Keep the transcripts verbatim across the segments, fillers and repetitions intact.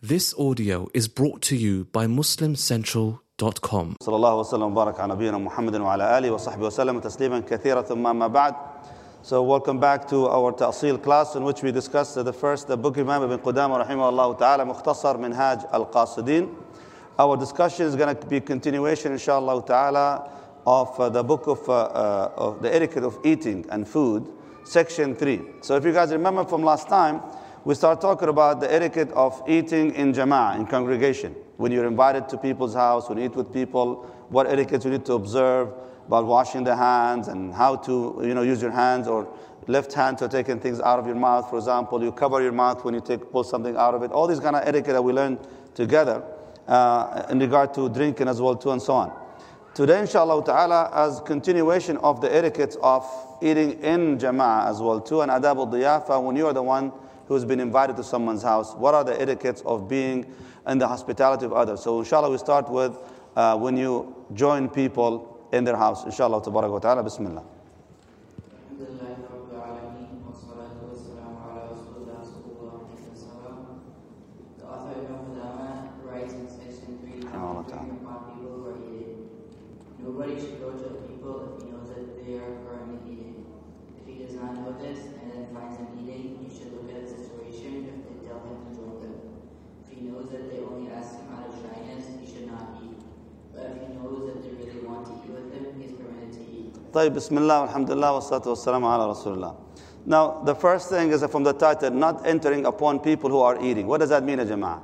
This audio is brought to you by muslim central dot com. صلى الله وسلم وبارك على نبينا محمد وعلى آله وصحبه وسلم تسليما كثيرا ثم أما بعد. So welcome back to our Ta'sil class in which we discussed the first the book Imam Ibn Qudama rahimahullah ta'ala Mukhtasar Minhaj al-Qasidin. Our discussion is going to be continuation inshallah ta'ala of uh, the book of, uh, uh, of the etiquette of eating and food, section three. So if you guys remember from last time, we started talking about the etiquette of eating in jama'ah, in congregation. When you're invited to people's house, when you eat with people, what etiquette you need to observe about washing the hands and how to, you know, use your hands, or left hand to taking things out of your mouth, for example. You cover your mouth when you take pull something out of it. All these kind of etiquette that we learned together uh, in regard to drinking as well too, and so on. Today, inshallah ta'ala, as continuation of the etiquette of eating in jama'ah as well too, and adab al-diyafa, when you are the one who's been invited to someone's house, what are the etiquettes of being in the hospitality of others? So inshallah we start with uh, when you join people in their house. Inshallah tabarak wa ta'ala, bismillah. The author Ibn Qudama writes in section three, upon people who are eating. Nobody should go to people if he knows that they are currently eating. If he does not know this and then finds them eating, he should look at the situation if they tell him to join them. If he knows that they only ask him out of shyness, he should not eat. But if he knows that they really want to eat with him, he is permitted to eat. طيب, Bismillah, alhamdulillah, wa salatu wa salam ala Rasulullah. Now, the first thing is from the title, not entering upon people who are eating. What does that mean, ya jama'ah?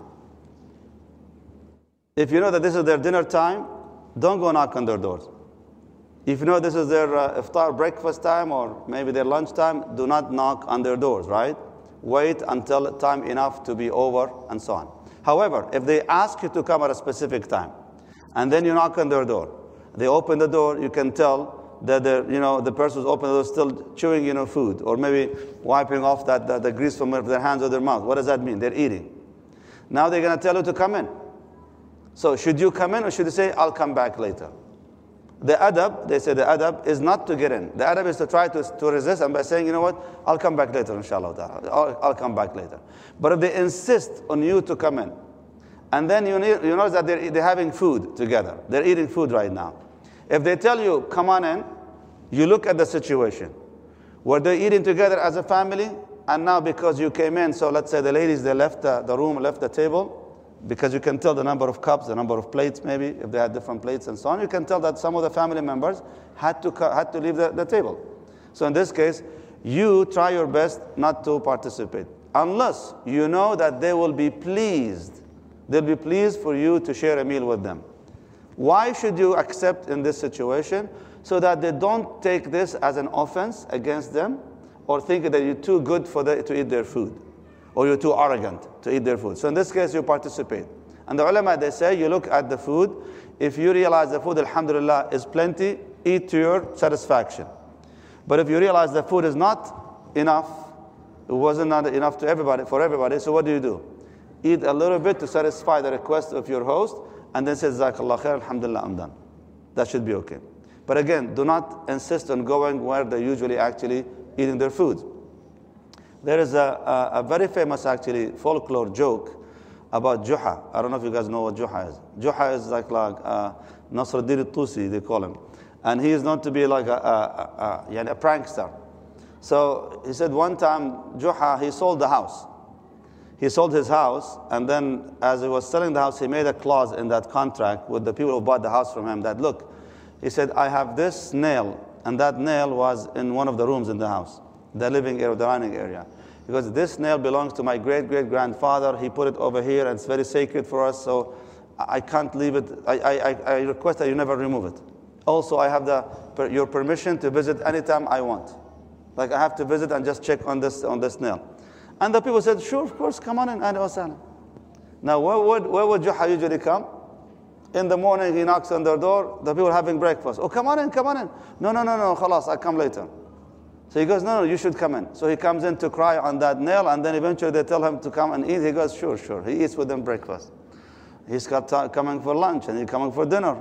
If you know that this is their dinner time, don't go knock on their doors. If you know this is their uh, iftar breakfast time or maybe their lunch time, do not knock on their doors, right? Wait until time enough to be over and so on. However, if they ask you to come at a specific time and then you knock on their door, they open the door, you can tell that the, you know, the person who's opening the door is still chewing, you know, food, or maybe wiping off that the, the grease from their hands or their mouth. What does that mean? They're eating. Now they're going to tell you to come in. So should you come in, or should you say, I'll come back later? The adab, they say the adab is not to get in. The adab is to try to, to resist, and by saying, you know what, I'll come back later, inshallah. I'll, I'll come back later. But if they insist on you to come in, and then you, need, you notice that they're, they're having food together. They're eating food right now. If they tell you, come on in, you look at the situation. Were they eating together as a family? And now because you came in, so let's say the ladies, they left the, the room, left the table, because you can tell the number of cups, the number of plates maybe, if they had different plates and so on. You can tell that some of the family members had to, had to leave the, the table. So in this case, you try your best not to participate. Unless you know that they will be pleased. They'll be pleased for you to share a meal with them. Why should you accept in this situation? So that they don't take this as an offense against them, or think that you're too good for them to eat their food, or you're too arrogant to eat their food. So in this case, you participate. And the ulama, they say, you look at the food. If you realize the food, alhamdulillah, is plenty, eat to your satisfaction. But if you realize the food is not enough, it wasn't not enough to everybody, for everybody, so what do you do? Eat a little bit to satisfy the request of your host, and then say, Jazakallah khair, alhamdulillah, I'm done. That should be okay. But again, do not insist on going where they're usually actually eating their food. There is a, a, a very famous, actually, folklore joke about Juha. I don't know if you guys know what Juha is. Juha is like, like uh, Nasruddin al-Tusi, they call him. And he is known to be like a, a, a, a, a prankster. So he said one time, Juha, he sold the house. He sold his house, and then as he was selling the house, he made a clause in that contract with the people who bought the house from him that, look, he said, I have this nail, and that nail was in one of the rooms in the house, the living area, the dining area. Because this nail belongs to my great-great-grandfather. He put it over here, and it's very sacred for us, so I can't leave it. I, I, I request that you never remove it. Also, I have the, your permission to visit anytime I want. Like, I have to visit and just check on this, on this nail. And the people said, sure, of course, come on in. Now, where would, where would Juha usually come? In the morning, he knocks on their door. The people are having breakfast. Oh, come on in, come on in. No, no, no, no, khalas, I come later. So he goes, no, no, you should come in. So he comes in to cry on that nail, and then eventually they tell him to come and eat. He goes, sure, sure. He eats with them breakfast. He's got t- coming for lunch, and he's coming for dinner.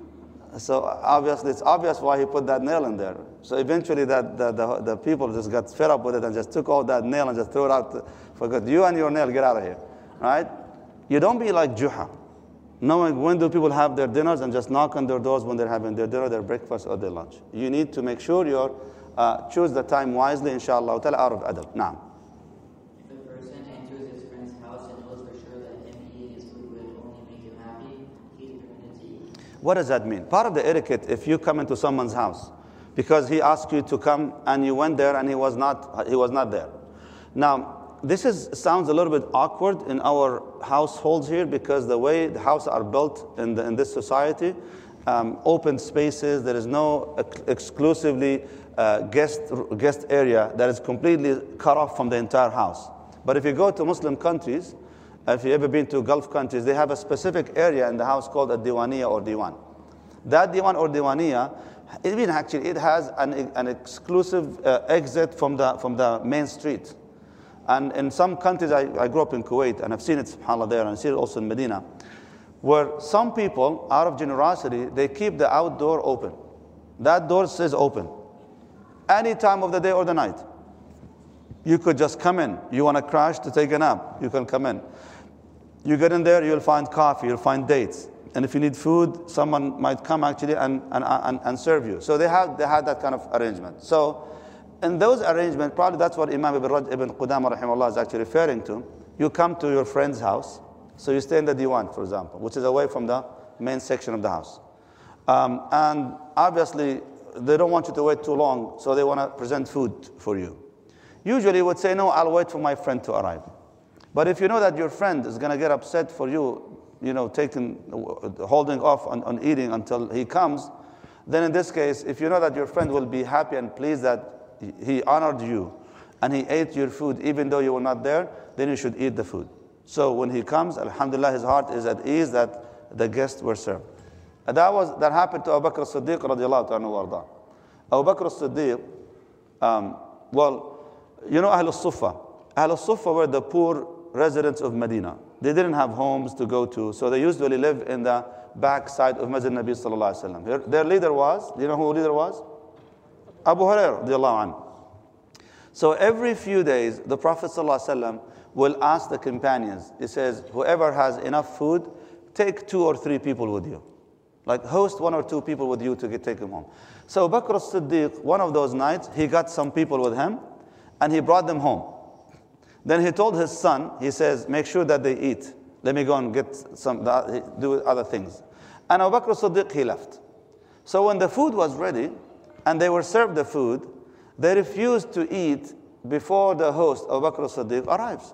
So obviously, it's obvious why he put that nail in there. So eventually, that the, the, the people just got fed up with it and just took all that nail and just threw it out for good. You and your nail, get out of here, right? You don't be like Juha, knowing when do people have their dinners and just knock on their doors when they're having their dinner, their breakfast, or their lunch. You need to make sure you uh, choose the time wisely, inshallah, out of adab. Naam. If a person enters his friend's house and knows for sure that him eating his food would only make him happy, he's permitted to eat. What does that mean? Part of the etiquette, if you come into someone's house, because he asked you to come and you went there and he was not, he was not there. Now, this is, sounds a little bit awkward in our households here because the way the houses are built in, the, in this society, um, open spaces, there is no ex- exclusively uh, guest, guest area that is completely cut off from the entire house. But if you go to Muslim countries, if you've ever been to Gulf countries, they have a specific area in the house called a diwaniya or diwan. That diwan or diwaniya, even actually, it has an, an exclusive uh, exit from the, from the main street. And in some countries, I, I grew up in Kuwait, and I've seen it, subhanAllah, there, and I've seen it also in Medina, where some people, out of generosity, they keep the outdoor open. That door says open. Any time of the day or the night. You could just come in. You want to crash to take a nap, you can come in. You get in there, you'll find coffee, you'll find dates. And if you need food, someone might come actually and, and, and, and serve you. So they have they had that kind of arrangement. So in those arrangements, probably that's what Imam Ibn, Raj, Ibn Qudama rahimahullah is actually referring to. You come to your friend's house, so you stay in the diwan, for example, which is away from the main section of the house. Um, and obviously, they don't want you to wait too long, so they want to present food for you. Usually, you would say, no, I'll wait for my friend to arrive. But if you know that your friend is going to get upset for you, you know, taking, holding off on, on eating until he comes, then in this case, if you know that your friend will be happy and pleased that he honored you and he ate your food even though you were not there, then you should eat the food. So when he comes, alhamdulillah, his heart is at ease that the guests were served. And that was that happened to Abu Bakr as-Siddiq radiallahu anhu warda. Abu Bakr as-Siddiq, um, well, you know Ahl al-Suffa. Ahl al-Suffa were the poor residents of Medina. They didn't have homes to go to, so they usually lived in the back side of Masjid Nabi sallallahu alaihi wasallam. Their, their leader was, do you know who the leader was? Abu Hurairah radiallahu anhu. So every few days, the Prophet sallallahu alaihi wasallam will ask the companions, he says, whoever has enough food, take two or three people with you. Like host one or two people with you to get, take them home. So Abu Bakr as-Siddiq, one of those nights, he got some people with him, and he brought them home. Then he told his son, he says, make sure that they eat. Let me go and get some, do other things. And Abu Bakr as-Siddiq, he left. So when the food was ready, and they were served the food, they refused to eat before the host, Abu Bakr as-Siddiq, arrives.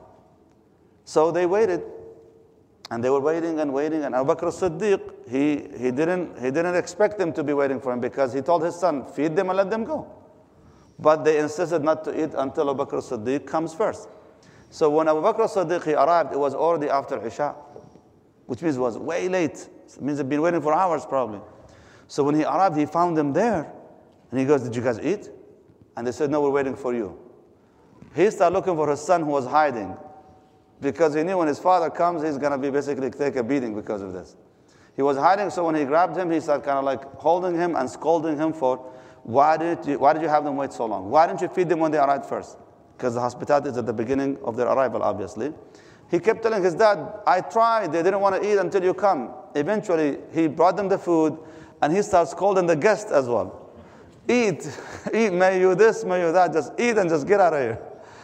So they waited, and they were waiting and waiting, and Abu Bakr as-Siddiq, he, he, didn't, he didn't expect them to be waiting for him because he told his son, feed them and let them go. But they insisted not to eat until Abu Bakr as-Siddiq comes first. So when Abu Bakr as-Siddiq, he arrived, it was already after Isha, which means it was way late. It means they've been waiting for hours probably. So when he arrived, he found them there. And he goes, did you guys eat? And they said, no, we're waiting for you. He started looking for his son who was hiding because he knew when his father comes, he's going to be basically take a beating because of this. He was hiding, so when he grabbed him, he started kind of like holding him and scolding him for, why did you, why did you have them wait so long? Why didn't you feed them when they arrived first? Because the hospitality is at the beginning of their arrival, obviously. He kept telling his dad, I tried, they didn't want to eat until you come. Eventually, he brought them the food, and he starts scolding the guests as well. Eat, eat, may you this, may you that, just eat and just get out of here.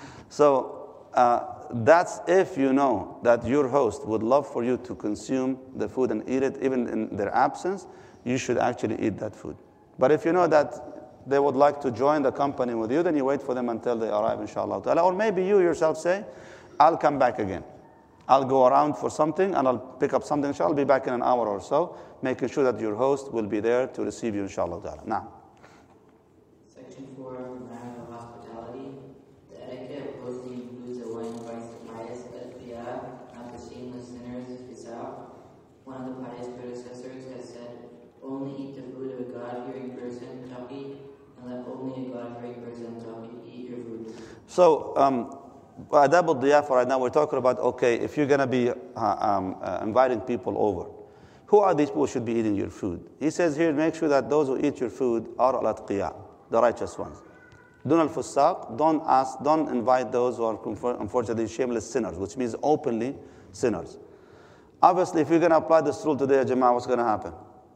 So uh, that's if you know that your host would love for you to consume the food and eat it even in their absence, you should actually eat that food. But if you know that they would like to join the company with you, then you wait for them until they arrive, inshallah. Or maybe you yourself say, I'll come back again. I'll go around for something and I'll pick up something, inshallah. I'll be back in an hour or so, making sure that your host will be there to receive you, inshallah. Now. Section four, manner of hospitality. The etiquette of hosting includes a one invites the pious al-Qiyah, not the shameless sinners, Fisab. One of the pious predecessors has said, only eat the food of a God-fearing person, Taqi, and let only a God-fearing person, Taqi, eat your food. So, um, Adab al-Diyafa right now, we're talking about, okay, if you're going to be uh, um, uh, inviting people over, who are these people who should be eating your food? He says here, make sure that those who eat your food are al-Atqiya, the righteous ones. Dun al-Fusaq, don't ask, don't invite those who are unfortunately shameless sinners, which means openly sinners. Obviously, if you're going to apply this rule today, Jama'ah, what's going to happen?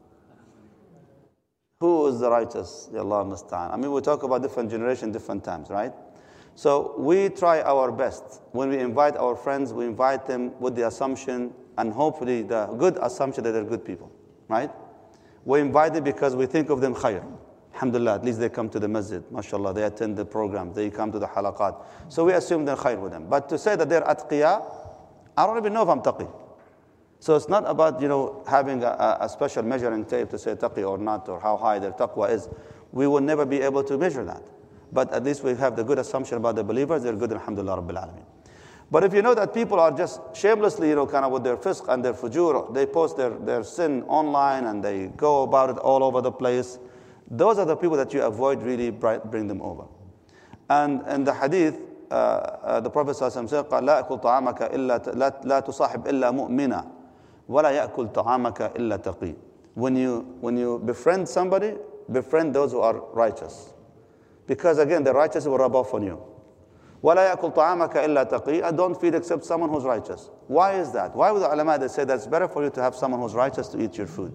Who is the righteous? Ya Allah musta'an. I mean, we talk about different generations, different times, right? So we try our best. When we invite our friends, we invite them with the assumption, and hopefully the good assumption that they're good people, right? We invite them because we think of them khair. Alhamdulillah, at least they come to the masjid. MashaAllah, they attend the program. They come to the halaqat. So we assume they're khair with them. But to say that they're atqiya, I don't even know if I'm taqi. So it's not about, you know, having a, a special measuring tape to say taqi or not, or how high their taqwa is. We will never be able to measure that. But at least we have the good assumption about the believers. They're good, alhamdulillah, rabbil alameen. But if you know that people are just shamelessly, you know, kind of with their fisq and their fujur, they post their, their sin online and they go about it all over the place, those are the people that you avoid really bring them over. And in the hadith, uh, uh, the Prophet ﷺ said, لا أكل طعامك إلا لا لا تصاحب إلا مؤمنا ولا يأكل طعامك إلا تقي. When you when you befriend somebody, befriend those who are righteous, because again the righteous will rub off on you. ولا يأكل طعامك إلا تقي. And don't feed except someone who's righteous. Why is that? Why would the ulama they say that it's better for you to have someone who's righteous to eat your food?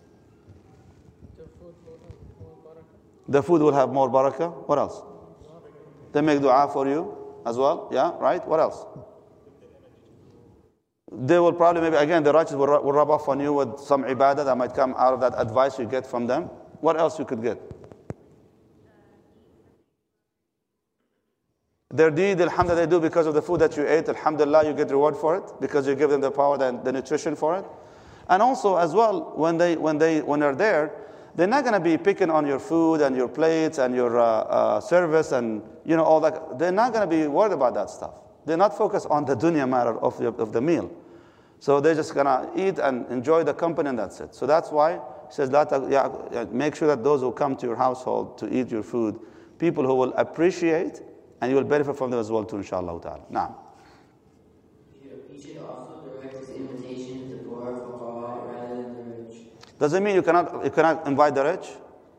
The food will have more barakah. What else? They make dua for you as well. Yeah, right? What else? They will probably, maybe again, the righteous will, will rub off on you with some ibadah that might come out of that advice you get from them. What else you could get? Their deed, alhamdulillah, they do because of the food that you ate. Alhamdulillah, you get reward for it because you give them the power, the, the nutrition for it. And also, as well, when they when they when they're there, they're not going to be picking on your food and your plates and your uh, uh, service and, you know, all that. They're not going to be worried about that stuff. They're not focused on the dunya matter of the, of the meal. So they're just going to eat and enjoy the company, and that's it. So that's why he says, yeah, make sure that those who come to your household to eat your food, people who will appreciate, and you will benefit from them as well too, inshallah ta'ala. Now. You should also direct his invitation to the poor, fuqara, rather than the rich. Does it mean you cannot, you cannot invite the rich?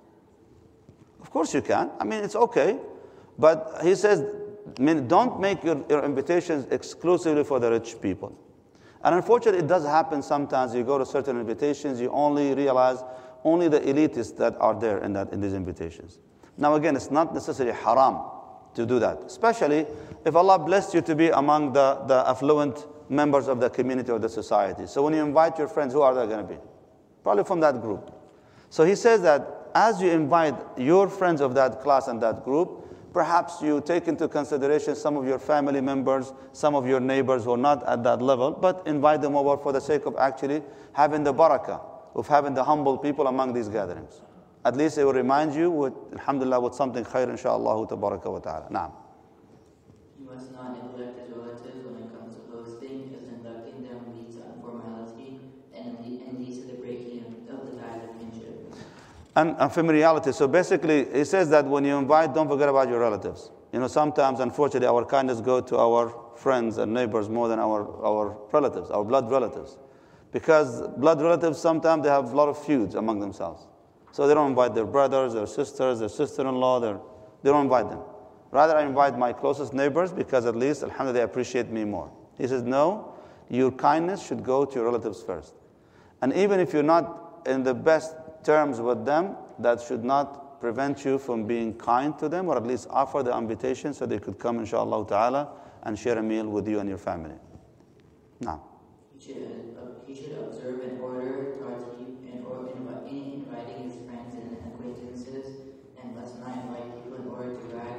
Of course you can. I mean, it's okay. But he says, I mean, don't make your, your invitations exclusively for the rich people. And unfortunately, it does happen sometimes. You go to certain invitations, you only realize only the elitists that are there in, that, in these invitations. Now again, it's not necessarily haram to do that, especially if Allah blessed you to be among the, the affluent members of the community or the society. So when you invite your friends, who are they going to be? Probably from that group. So he says that as you invite your friends of that class and that group, perhaps you take into consideration some of your family members, some of your neighbors who are not at that level, but invite them over for the sake of actually having the barakah, of having the humble people among these gatherings. At least it will remind you, with, alhamdulillah, with something khair, inshaAllah, tabaraka wa ta'ala. Naam. You must not neglect his relatives when it comes to hosting, because neglecting them leads to informality and leads to the breaking of the ties of kinship. And, and familiarity. So basically, he says that when you invite, don't forget about your relatives. You know, sometimes, unfortunately, our kindness goes to our friends and neighbors more than our, our relatives, our blood relatives. Because blood relatives, sometimes they have a lot of feuds among themselves. So they don't invite their brothers, their sisters, their sister-in-law, their, they don't invite them. Rather, I invite my closest neighbors because at least, alhamdulillah, they appreciate me more. He says, no, your kindness should go to your relatives first. And even if you're not in the best terms with them, that should not prevent you from being kind to them, or at least offer the invitation so they could come, inshallah ta'ala, and share a meal with you and your family. Now. He should, uh, he should observe an order towards you in, or in, in inviting his friends and acquaintances, and let's not invite people in order to brag,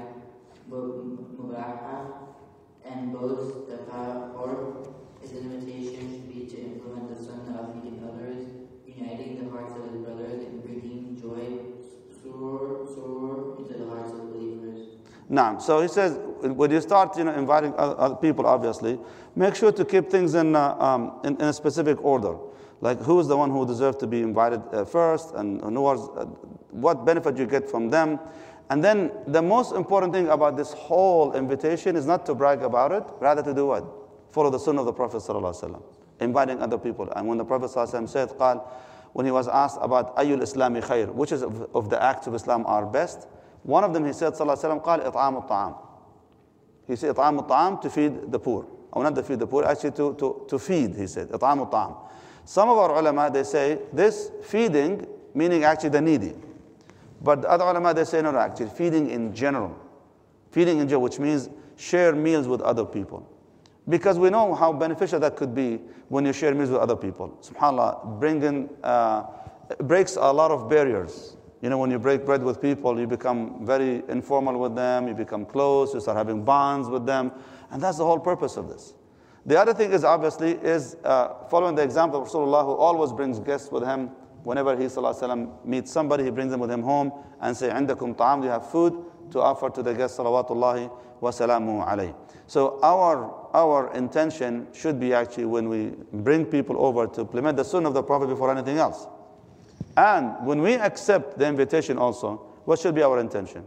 mubaha, and boast the power. His invitation should be to implement the sunnah of feeding others, uniting the hearts of his brothers, and bringing joy, surur, surur, into the hearts of believers. Now, so he says, when you start, you know, inviting other people, obviously, make sure to keep things in, uh, um, in, in a specific order. Like, who is the one who deserves to be invited uh, first, and, and who was, uh, what benefit you get from them. And then the most important thing about this whole invitation is not to brag about it, rather to do what? Follow the sunnah of the Prophet ﷺ, inviting other people. And when the Prophet ﷺ said, قال, when he was asked about Ayyul Islami khair, which is of, of the acts of Islam are best, one of them he said, sallallahu alaihi wasallam, قال إطعام الطعام. He said, إطعام الطعام, to feed the poor. or not to feed the poor, actually to, to, to feed, he said. إطعام الطعام. Some of our ulama, they say this feeding, meaning actually the needy. But the other ulama, they say no, no, actually feeding in general. Feeding in general, which means share meals with other people. Because we know how beneficial that could be when you share meals with other people. SubhanAllah, bringing, uh, breaks a lot of barriers. You know, when you break bread with people, you become very informal with them, you become close, you start having bonds with them. And that's the whole purpose of this. The other thing is, obviously, is uh, following the example of Rasulullah, who always brings guests with him. Whenever he sallallahu alaihi wasallam meets somebody, he brings them with him home and say, عندكم طعام, do you have food to offer to the guest, salawatullahi wa salamu alayhi. So our, our intention should be actually when we bring people over to implement the sunnah of the Prophet before anything else. And when we accept the invitation also, what should be our intention?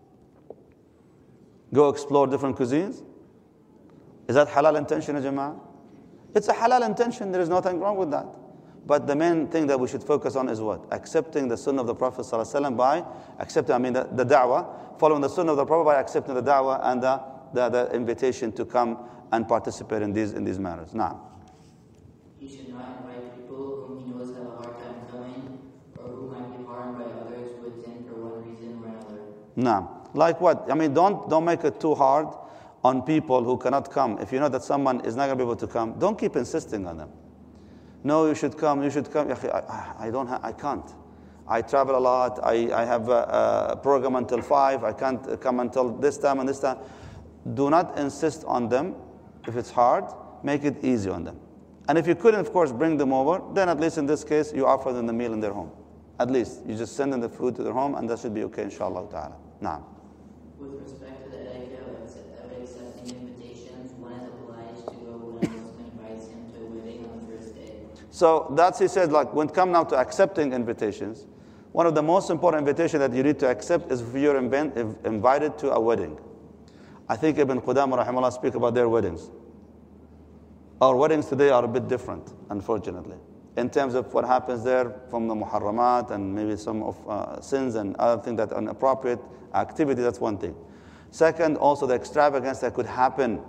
Go explore different cuisines? Is that halal intention, ya Jama'ah? It's a halal intention, there is nothing wrong with that. But the main thing that we should focus on is what? Accepting the sunnah of the Prophet ﷺ by accepting, I mean, the, the da'wah, following the sunnah of the Prophet by accepting the da'wah and the, the, the invitation to come and participate in these in these matters. Now, He should not invite people whom he knows have a hard time coming, or who might be harmed by others who attend for one reason or another. now, like what? I mean, don't don't make it too hard on people who cannot come. If you know that someone is not going to be able to come, don't keep insisting on them. No, you should come, you should come. I, I don't ha- I can't. I travel a lot. I, I have a, a program until five. I can't come until this time and this time. Do not insist on them. If it's hard, make it easy on them. And if you couldn't, of course, bring them over, then at least in this case, you offer them the meal in their home. At least, you just send them the food to their home, and that should be okay, inshallah ta'ala. Naam. With respect to the etiquette of accept- of accepting invitations, one is obliged to go when a Muslim invites him to a wedding on the first day. So that's, he said, like, when it comes now to accepting invitations, one of the most important invitations that you need to accept is if you're inv- if invited to a wedding. I think Ibn Qudamah rahimahullah speak about their weddings. Our weddings today are a bit different, unfortunately, in terms of what happens there from the muharramat and maybe some of uh, sins and other things that are inappropriate activity. That's one thing. Second, also the extravagance that could happen.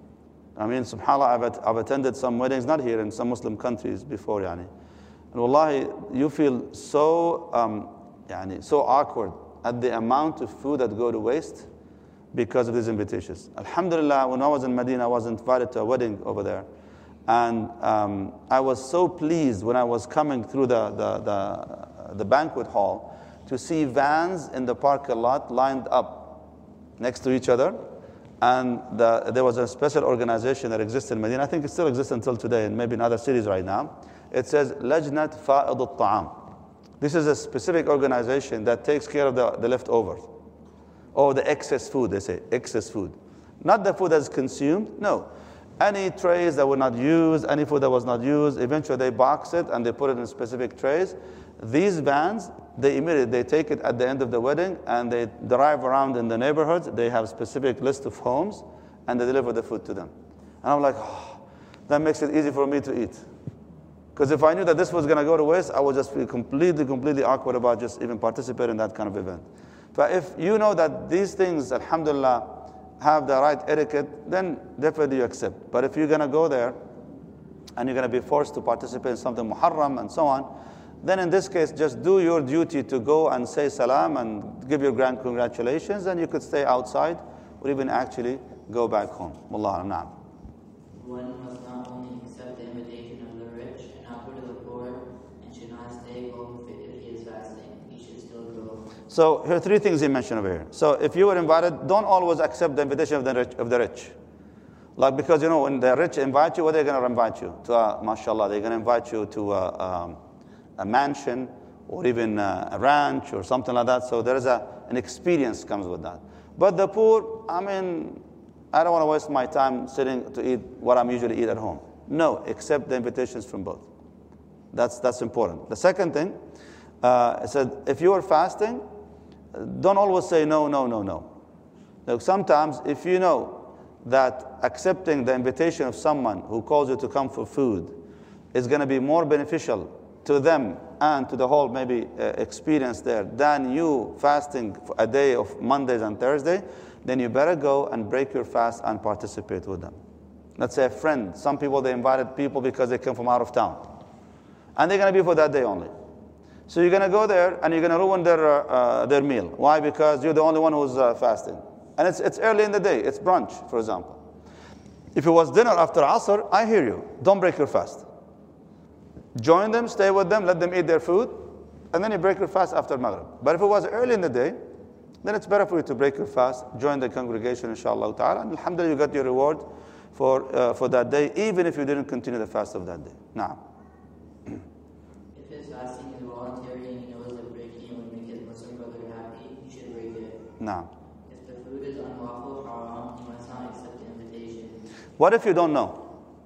I mean, subhanAllah, I've, at, I've attended some weddings, not here, in some Muslim countries before, yani. And wallahi, you feel so, um, yani, so awkward at the amount of food that go to waste because of these invitations. Alhamdulillah, when I was in Medina, I was invited to a wedding over there. And um, I was so pleased when I was coming through the, the, the, the banquet hall to see vans in the parking lot lined up next to each other. And the, there was a special organization that existed in Medina. I think it still exists until today, and maybe in other cities right now. It says, Lajnat Fa'id al-Ta'am. This is a specific organization that takes care of the, the leftovers. Or the excess food, they say, excess food. Not the food that's consumed, no. Any trays that were not used, any food that was not used, eventually they box it and they put it in specific trays. These vans, they immediately, they take it at the end of the wedding and they drive around in the neighborhoods. They have a specific list of homes and they deliver the food to them. And I'm like, oh, that makes it easy for me to eat. Because if I knew that this was going to go to waste, I would just feel completely, completely awkward about just even participating in that kind of event. But if you know that these things, alhamdulillah, have the right etiquette, then definitely you accept. But if you're going to go there and you're going to be forced to participate in something muharram and so on, then in this case, just do your duty to go and say salam and give your grand congratulations, and you could stay outside or even actually go back home. Wallahu a'lam. One must not only accept the invitation of the rich and not go to the poor, and should not stay home if he is fasting. He should still go. So here are three things he mentioned over here. So if you were invited, don't always accept the invitation of the rich. Of the rich. Like, because, you know, when the rich invite you, what are they going to invite you? To a, mashallah, they're going to invite you to a, um, a mansion or even a, a ranch or something like that. So there is a, an experience comes with that. But the poor, I mean, I don't want to waste my time sitting to eat what I'm usually eat at home. No, accept the invitations from both. That's, that's important. The second thing, uh, it said, if you are fasting, don't always say no, no, no, no. Look, sometimes if you know that accepting the invitation of someone who calls you to come for food is going to be more beneficial to them and to the whole maybe uh, experience there than you fasting for a day of Mondays and Thursday, then you better go and break your fast and participate with them. Let's say a friend. Some people, they invited people because they came from out of town. And they're going to be for that day only. So you're going to go there and you're going to ruin their, uh, their meal. Why? Because you're the only one who's uh, fasting. And it's, it's early in the day. It's brunch, for example. If it was dinner after Asr, I hear you. Don't break your fast. Join them, stay with them, let them eat their food, and then you break your fast after Maghrib. But if it was early in the day, then it's better for you to break your fast, join the congregation, inshallah ta'ala, and alhamdulillah, you got your reward for, uh, for that day, even if you didn't continue the fast of that day. Now. If his fasting is voluntary and he knows that breaking it would make his Muslim brother happy, he should break it. Now. If the food is unlawful, haram, he must not accept the invitation. What if you don't know?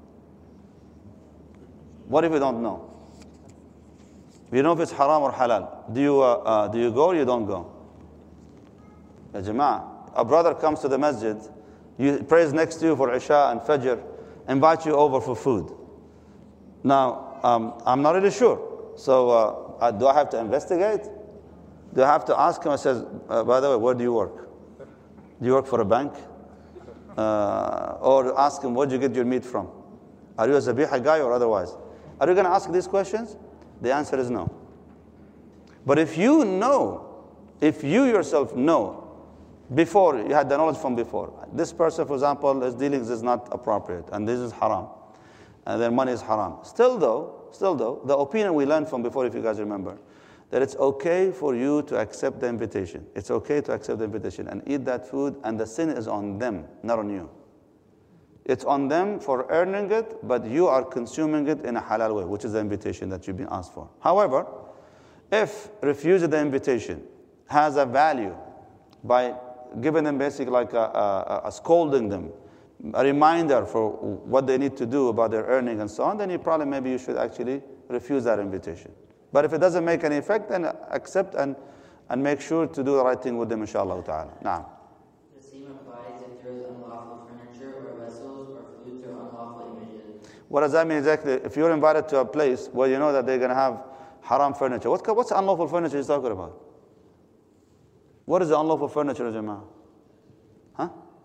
What if you don't know? You know if it's haram or halal. Do you, uh, uh, do you go or you don't go? Ya Jama'ah, a brother comes to the masjid, you prays next to you for Isha and Fajr, invite you over for food. Now, um, I'm not really sure. So, uh, do I have to investigate? Do I have to ask him? I says, uh, by the way, where do you work? Do you work for a bank? Uh, or ask him, where did you get your meat from? Are you a Zabiha guy or otherwise? Are you going to ask these questions? The answer is no. But if you know, if you yourself know, before, you had the knowledge from before, this person, for example, his dealings is not appropriate, and this is haram, and their money is haram. Still though, still though, the opinion we learned from before, if you guys remember, that it's okay for you to accept the invitation. It's okay to accept the invitation and eat that food, and the sin is on them, not on you. It's on them for earning it, but you are consuming it in a halal way, which is the invitation that you've been asked for. However, if refusing the invitation has a value by giving them basically like a, a, a scolding them, a reminder for what they need to do about their earning and so on, then you probably maybe you should actually refuse that invitation. But if it doesn't make any effect, then accept and, and make sure to do the right thing with them, inshallah ta'ala. Now. The same applies if there is unlawful furniture or vessels or foods or unlawful images. What does that mean exactly? If you're invited to a place where you know that they're going to have haram furniture, what, what's unlawful furniture he's talking about? What is the unlawful furniture, Jama'ah? Huh?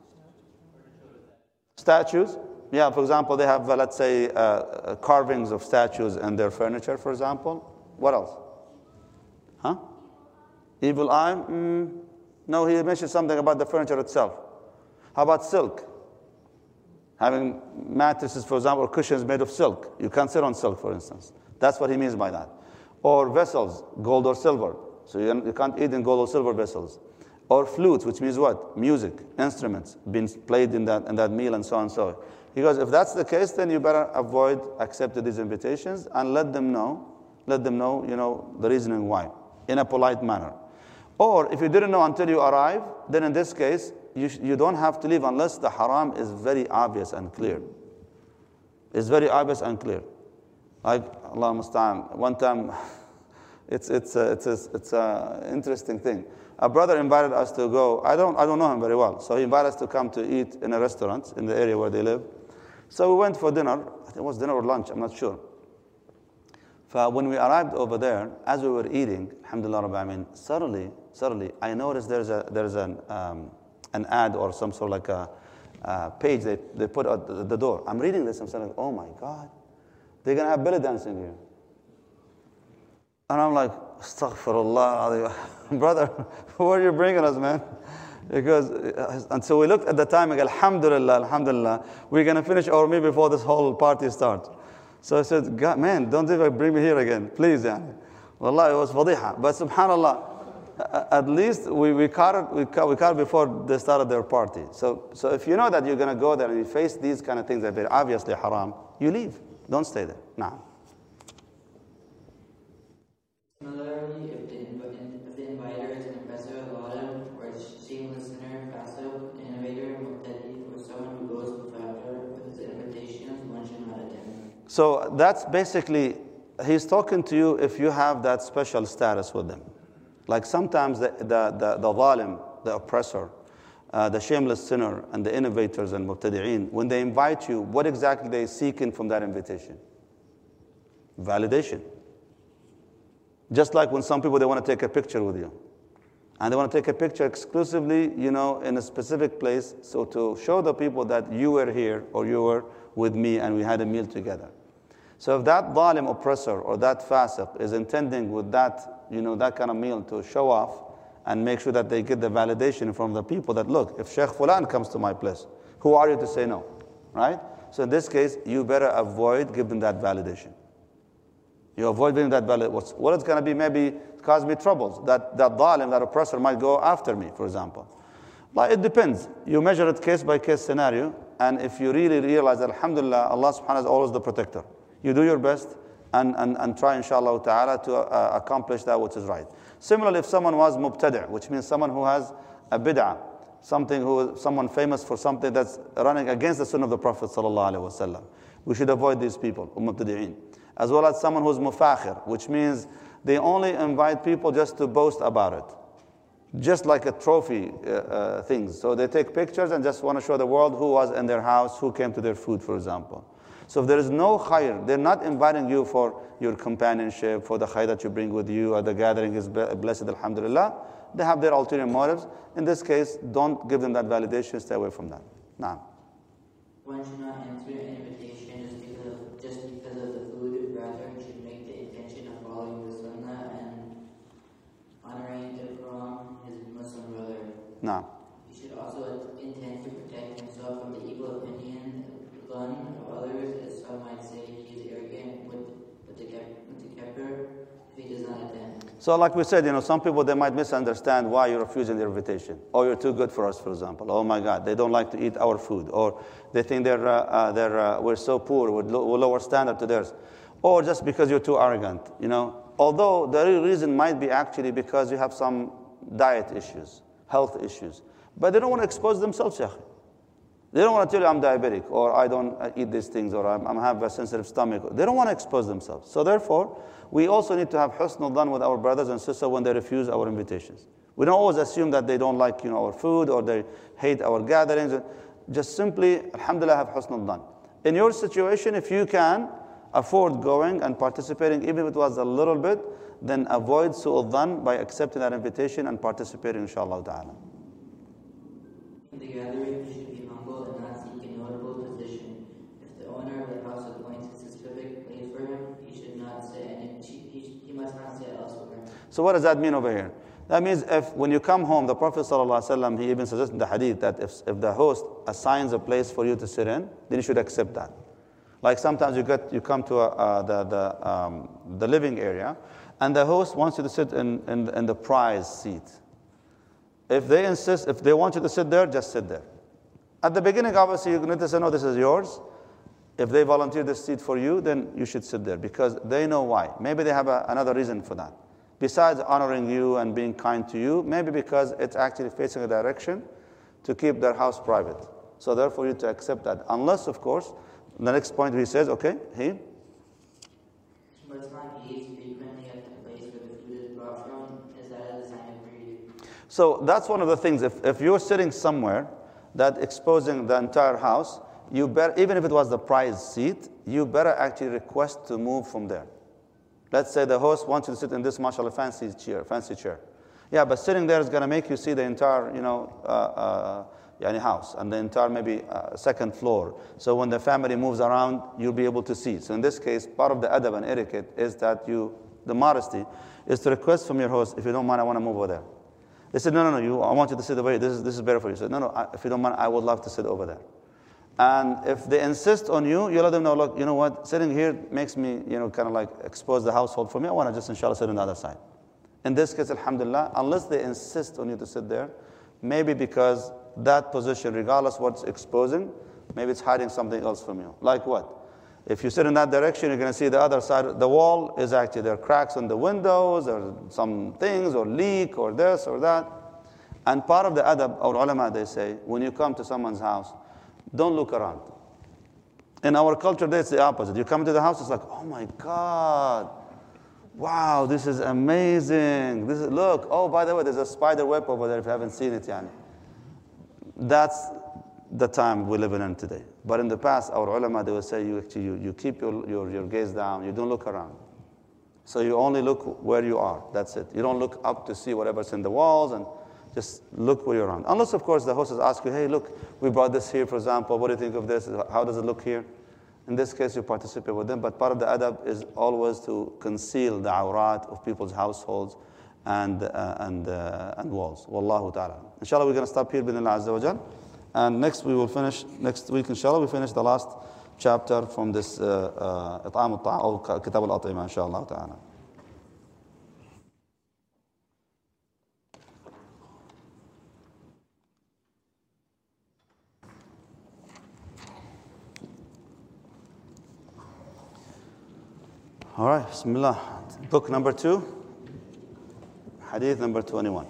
Statues? Yeah, for example, they have, uh, let's say, uh, carvings of statues in their furniture, for example. What else? Huh? Evil eye? Mm, no, he mentioned something about the furniture itself. How about silk? Having mattresses, for example, or cushions made of silk. You can't sit on silk, for instance. That's what he means by that. Or vessels, gold or silver. So you can't eat in gold or silver vessels. Or flutes, which means what? Music, instruments, being played in that, in that meal and so on and so on. Because if that's the case, then you better avoid accepting these invitations and let them know, let them know, you know, the reasoning why, in a polite manner. Or if you didn't know until you arrive, then in this case, you, you don't have to leave unless the haram is very obvious and clear. It's very obvious and clear. Like, Allah musta'an, one time, It's it's a, it's a, it's a interesting thing. A brother invited us to go. I don't I don't know him very well, so he invited us to come to eat in a restaurant in the area where they live. So we went for dinner. I think it was dinner or lunch. I'm not sure. So when we arrived over there, as we were eating, alhamdulillah, Rabbil Alameen, suddenly suddenly I noticed there's a there's an um, an ad or some sort of like a uh, page they they put at the, the door. I'm reading this. I'm saying, oh my God, they're gonna have belly dancing here. And I'm like, astaghfirullah, brother, where are you bringing us, man? Because, and so we looked at the time and go, alhamdulillah, alhamdulillah, we're going to finish our meal before this whole party starts. So I said, God, man, don't even bring me here again, please. Yani. Wallah, it was fadiha. But subhanallah, at least we, we, caught it, we, caught, we caught it before they started their party. So, so if you know that you're going to go there and you face these kind of things that are obviously haram, you leave. Don't stay there. Nah. Similarly, if the, if the inviter is an oppressor, zalim, or a shameless sinner, passive, innovator, muqtadi, or someone who goes with factor with his invitations, one should not attend. So that's basically, he's talking to you if you have that special status with them. Like sometimes the the the, the zalim, the oppressor, uh, the shameless sinner, and the innovators and muqtadi'een, when they invite you, what exactly they seeking from that invitation? Validation. Just like when some people, they want to take a picture with you. And they want to take a picture exclusively, you know, in a specific place, so to show the people that you were here or you were with me and we had a meal together. So if that zalim oppressor or that fasiq is intending with that, you know, that kind of meal to show off and make sure that they get the validation from the people that, look, if Sheikh Fulan comes to my place, who are you to say no, right? So in this case, you better avoid giving that validation. You avoid giving that validation. What it's going to be, maybe cause me troubles. That that zalim, that oppressor might go after me, for example. Like, it depends. You measure it case by case scenario, and if you really realize that, alhamdulillah, Allah subhanahu wa ta'ala is always the protector. You do your best and, and, and try, inshallah ta'ala, to uh, accomplish that which is right. Similarly, if someone was mubtadi', which means someone who has a bid'ah, something who, someone famous for something that's running against the sunnah of the Prophet sallallahu alaihi wasallam, we should avoid these people, mubtadi'een. As well as someone who's mufakhir, which means they only invite people just to boast about it. Just like a trophy uh, uh, things. So they take pictures and just want to show the world who was in their house, who came to their food, for example. So if there is no khair, they're not inviting you for your companionship, for the khair that you bring with you, or the gathering is blessed, alhamdulillah. They have their ulterior motives. In this case, don't give them that validation, stay away from that. Naam. One should not answer an invitation just because of, just because of the food, rather should make the intention of following the sunnah and honoring the Quran, his Muslim brother. Naam. He should also intend to protect himself from the evil opinion of others, as some might say he is arrogant with, with the with the kafir if he does not attend. So like we said, you know, some people, they might misunderstand why you're refusing their invitation. Or you're too good for us, for example. Oh my God, they don't like to eat our food. Or they think they're, uh, uh, they're, uh, we're so poor, we're, lo- we're lower standard to theirs. Or just because you're too arrogant, you know. Although the real reason might be actually because you have some diet issues, health issues. But they don't want to expose themselves, Sheikh. They don't want to tell you I'm diabetic, or I don't eat these things, or I have a sensitive stomach. They don't want to expose themselves. So therefore, we also need to have husnul dhan with our brothers and sisters when they refuse our invitations. We don't always assume that they don't like, you know, our food, or they hate our gatherings. Just simply, alhamdulillah, have husnul dhan. In your situation, if you can afford going and participating, even if it was a little bit, then avoid su'ul dhan by accepting that invitation and participating, inshallah ta'ala. In the gathering, he should be humble and not seek a notable position. If the owner of the house appoints a specific place for him, he should not sit, and he, he, he must not sit elsewhere. So what does that mean over here? That means if when you come home, the Prophet ﷺ, he even suggests in the hadith that if, if the host assigns a place for you to sit in, then you should accept that. Like sometimes you get you come to a, uh, the the um, the living area, and the host wants you to sit in, in in the prize seat. If they insist, if they want you to sit there, just sit there. At the beginning, obviously, you need to say, no, this is yours. If they volunteer this seat for you, then you should sit there because they know why. Maybe they have a, another reason for that. Besides honoring you and being kind to you, maybe because it's actually facing a direction to keep their house private. So therefore, you to accept that. Unless, of course, the next point he says, okay, he? He must not gaze frequently at the place where the food is brought from, as that is a sign of greed. So that's one of the things. If, if you're sitting somewhere that exposing the entire house, you better, even if it was the prize seat, you better actually request to move from there. Let's say the host wants you to sit in this, mashallah, fancy chair, fancy chair. Yeah, but sitting there is going to make you see the entire, you know, uh, uh, yani house and the entire maybe uh, second floor. So when the family moves around, you'll be able to see. So in this case, part of the adab and etiquette is that you, the modesty, is to request from your host, if you don't mind, I want to move over there. They said, no, no, no, you, I want you to sit over here. This is, this is better for you. He said, no, no, I, if you don't mind, I would love to sit over there. And if they insist on you, you let them know, look, you know what, sitting here makes me, you know, kind of like expose the household for me. I want to just, inshallah, sit on the other side. In this case, alhamdulillah, unless they insist on you to sit there, maybe because that position, regardless what's exposing, maybe it's hiding something else from you. Like what? If you sit in that direction, you're going to see the other side. The wall is actually, there are cracks in the windows, or some things, or leak, or this, or that. And part of the adab, or ulama, they say, when you come to someone's house, don't look around. In our culture, it's the opposite. You come to the house, it's like, oh my God, wow, this is amazing. This is, look, oh, by the way, there's a spider web over there if you haven't seen it, yani. That's the time we live in today. But in the past, our ulama, they would say, you, actually, you, you keep your, your, your gaze down, you don't look around. So you only look where you are. That's it. You don't look up to see whatever's in the walls, and just look where you're on. Unless, of course, the hostess asks you, hey, look, we brought this here, for example. What do you think of this? How does it look here? In this case, you participate with them. But part of the adab is always to conceal the awrat of people's households and uh, and uh, and walls. Wallahu ta'ala. Inshallah, we're going to stop here, bidnillah azza wa jal. And next we will finish, next week, inshallah, we finish the last chapter from this uh, uh, It'am al-Ta'am, or Kitab al-At'imah, inshallah ta'ala. All right, Bismillah. Book number two, Hadith number twenty-one.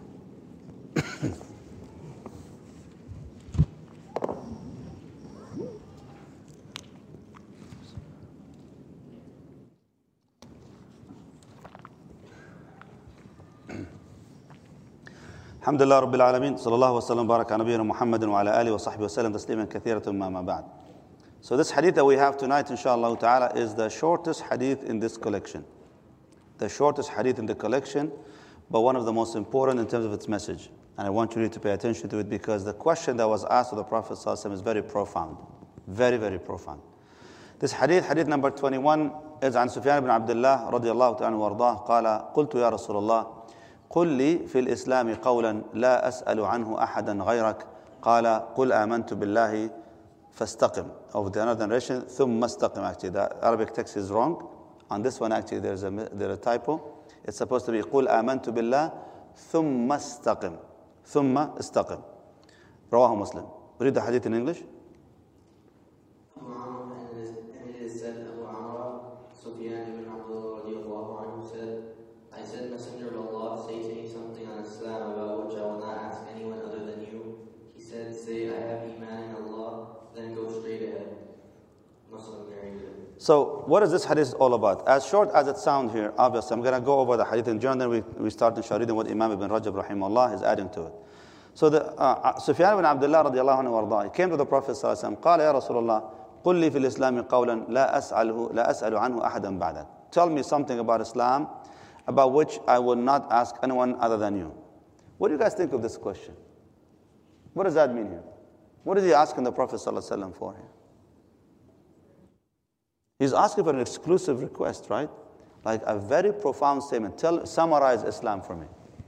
الحمد لله رب العالمين صلى الله وسلم وبارك على نبينا محمد وعلى آله وصحبه وسلم تسليما كثيرا ما بعد. So this hadith that we have tonight, inshallah ta'ala, is the shortest hadith in this collection. The shortest hadith in the collection, but one of the most important in terms of its message. And I want you to pay attention to it because the question that was asked of the Prophet ﷺ is very profound. Very, very profound. This hadith, hadith number twenty-one, is عن سفيان بن عبد الله رضي الله عنه وارضاه قال قلت يا رسول الله قل لي في الإسلام قولا لا أسأل عنه أحدا غيرك قال قل آمنت بالله فاستقم. Of the another narration, ثم استقم. Actually, the Arabic text is wrong. On this one, actually, there's a, there's a typo. It's supposed to be قل آمنت بالله ثم استقم. ثم استقم. رواه مسلم. Read the hadith in English. So what is this hadith all about? As short as it sounds here, obviously, I'm going to go over the hadith in general, then we, we start in reading what Imam Ibn Rajab rahimahullah is adding to it. So the, uh, Sufyan ibn Abdullah radiallahu anhu warḍah, he came to the Prophet sallallahu alaihi wasallam, قال يا رسول الله قل لي في الإسلام قولا لا أسأله لا أسأل عنه أحدا بعدك. Tell me something about Islam about which I will not ask anyone other than you. What do you guys think of this question? What does that mean here? What is he asking the Prophet sallallahu alaihi wasallam for here? He's asking for an exclusive request, right? Like a very profound statement. Tell, summarize Islam for me.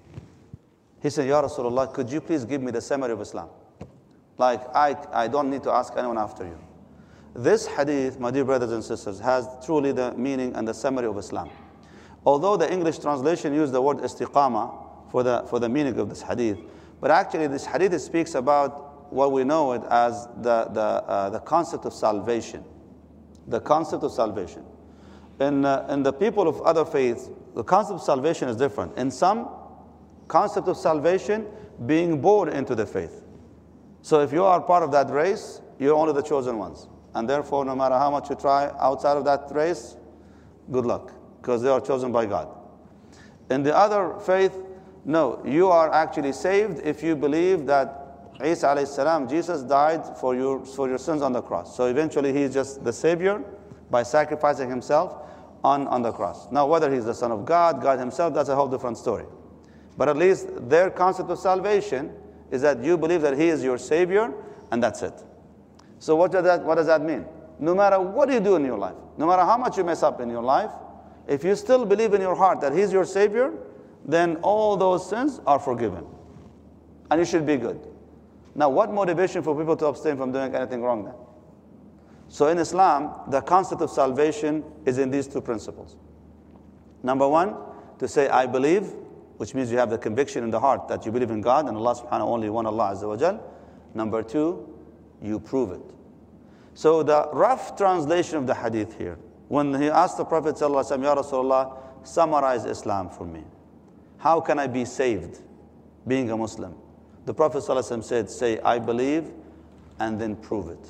He said, Ya Rasulullah, could you please give me the summary of Islam? Like, I, I don't need to ask anyone after you. This hadith, my dear brothers and sisters, has truly the meaning and the summary of Islam. Although the English translation used the word istiqama for the, for the meaning of this hadith, but actually this hadith speaks about what we know it as the, the, uh, the concept of salvation. The concept of salvation. In, uh, in the people of other faiths, the concept of salvation is different. In some, concept of salvation being born into the faith. So if you are part of that race, you're only the chosen ones. And therefore, no matter how much you try outside of that race, good luck, because they are chosen by God. In the other faith, no, you are actually saved if you believe that Isa alayhi salam, Jesus died for your, for your sins on the cross. So eventually he is just the Savior by sacrificing himself on, on the cross. Now whether he's the Son of God, God himself, that's a whole different story. But at least their concept of salvation is that you believe that he is your Savior, and that's it. So what does that, what does that mean? No matter what you do in your life, no matter how much you mess up in your life, if you still believe in your heart that he's your Savior, then all those sins are forgiven. And you should be good. Now, what motivation for people to abstain from doing anything wrong then? So in Islam, the concept of salvation is in these two principles. Number one, to say, I believe, which means you have the conviction in the heart that you believe in God and Allah subhanahu only one Allah azza wa jal. Number two, you prove it. So the rough translation of the hadith here, when he asked the Prophet sallallahu alaihi wasallam, Ya Rasulullah, summarize Islam for me. How can I be saved being a Muslim? The Prophet ﷺ said, say, I believe, and then prove it.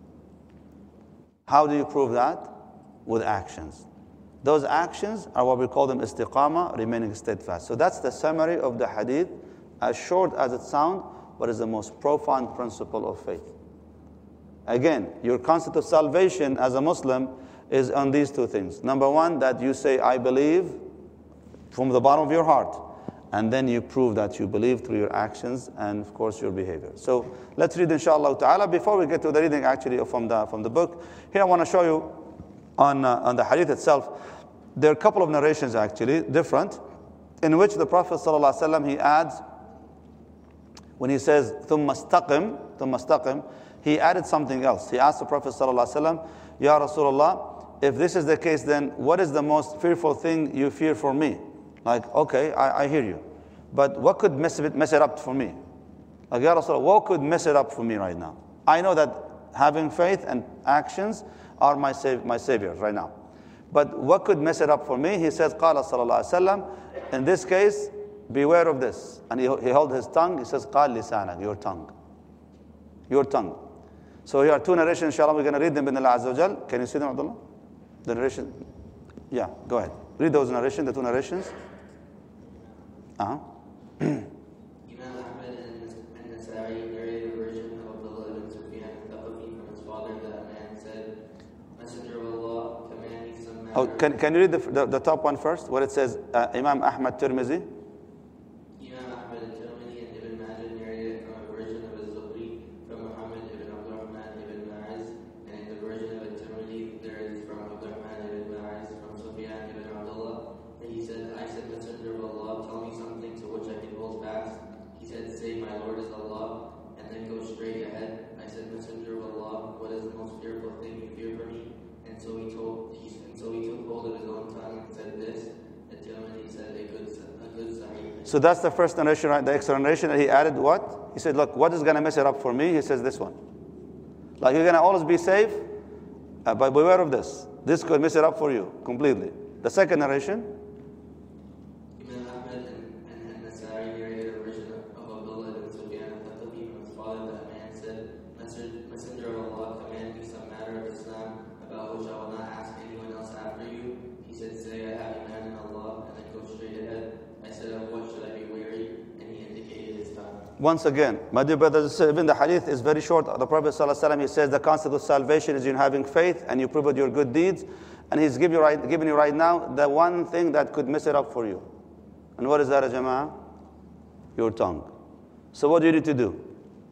How do you prove that? With actions. Those actions are what we call them istiqama, remaining steadfast. So that's the summary of the hadith, as short as it sounds, but is the most profound principle of faith. Again, your concept of salvation as a Muslim is on these two things. Number one, that you say, I believe from the bottom of your heart. And then you prove that you believe through your actions and, of course, your behavior. So let's read, inshallah ta'ala. Before we get to the reading, actually, from the, from the book, here I want to show you on, uh, on the hadith itself, there are a couple of narrations, actually, different, in which the Prophet sallallahu alaihi wasallam, he adds, when he says, ثُمَّ اسْتَقِمْ, ثُمَّ اسْتَقِمْ, he added something else. He asked the Prophet sallallahu alaihi wasallam, Ya Rasulullah, if this is the case, then what is the most fearful thing you fear for me? Like, okay, I, I hear you. But what could mess it, mess it up for me? Like, Ya Rasulullah, what could mess it up for me right now? I know that having faith and actions are my, sav- my saviors right now. But what could mess it up for me? He says, قال صلى الله عليه وسلم, in this case, beware of this. And he, he held his tongue. He says, قال لسانك, your tongue. Your tongue. So here are two narrations, inshallah. We're going to read them in Allah Azza wa Jal. Can you see them, Abdullah? The narration? Yeah, go ahead. Read those narrations, the two narrations. Uh-huh. Imam Ahmad and Nasa'i narrated a version of Abdullah ibn Sufyan al-Thaqafi from his father that a man said, Messenger of Allah, command me some matter. Oh, can, can you read the, the, the top one first? Where it says, uh, Imam Ahmad Tirmizi. Imam Ahmad al-Tirmidhi and Ibn Majah narrated from a version of al-Zuhri from Muhammad ibn Abdurrahman ibn Ma'iz, and in the version of al-Tirmidhi there is from Abdurrahman ibn Ma'iz from Sufyan ibn Abdullah, that he said, I said, Messenger of Allah, tell me something to which I can hold fast. He said, say, my Lord is Allah, and then go straight ahead. I said, Messenger of Allah, what is the most fearful thing you fear for me? And so he told, he, and so he took hold of his own tongue and said this. The Tirmidhi said, a good, a good sahih. So that's the first narration, right? The extra narration. And he added what? He said, look, what is going to mess it up for me? He says this one. Like, you're going to always be safe, uh, but beware of this. This could mess it up for you completely. The second narration. Imam Ahmad and, and, and Nasa'i narrated a version of, of Abdullah ibn Sufyan al-Thaqafi from his father that a man said, Messenger, Messenger of Allah, command me some matter of Islam about which I will not ask anyone else after you. He said, say, I have iman in Allah, and then go straight ahead. I said, of what should I be wary? And he indicated his tongue. Once again, my dear brothers, even the hadith is very short. The Prophet ﷺ, he says the concept of salvation is in having faith and you prove with your good deeds. And he's giving you, right, giving you right now the one thing that could mess it up for you. And what is that, Jama'ah? Your tongue. So what do you need to do?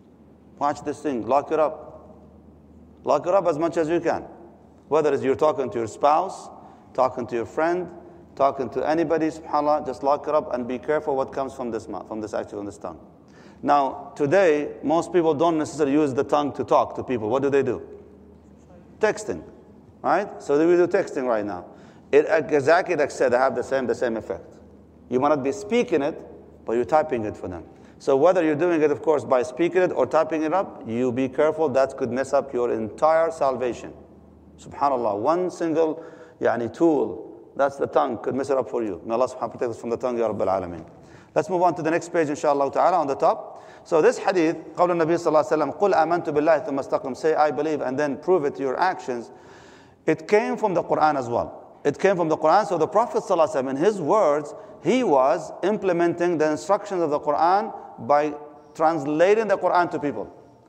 Watch this thing. Lock it up. Lock it up as much as you can. Whether it's you're talking to your spouse, talking to your friend, talking to anybody, subhanAllah, just lock it up and be careful what comes from this mouth, from this actually from this tongue. Now, today, most people don't necessarily use the tongue to talk to people. What do they do? Texting, right? So we do texting right now. It exactly like I said, they have the same, the same effect. You might not be speaking it, but you're typing it for them. So whether you're doing it, of course, by speaking it or typing it up, you be careful. That could mess up your entire salvation. Subhanallah, one single yani, tool, that's the tongue, could mess it up for you. May Allah subhanahu wa ta'ala protect us from the tongue, Ya Rabbil Alameen. Let's move on to the next page, inshallah ta'ala, on the top. So this hadith, قول النبي صلى الله عليه وسلم, قل آمنت بالله ثم استقم, say I believe and then prove it to your actions. It came from the Quran as well. It came from the Quran. So the Prophet صلى الله عليه وسلم, in his words, he was implementing the instructions of the Quran by translating the Quran to people.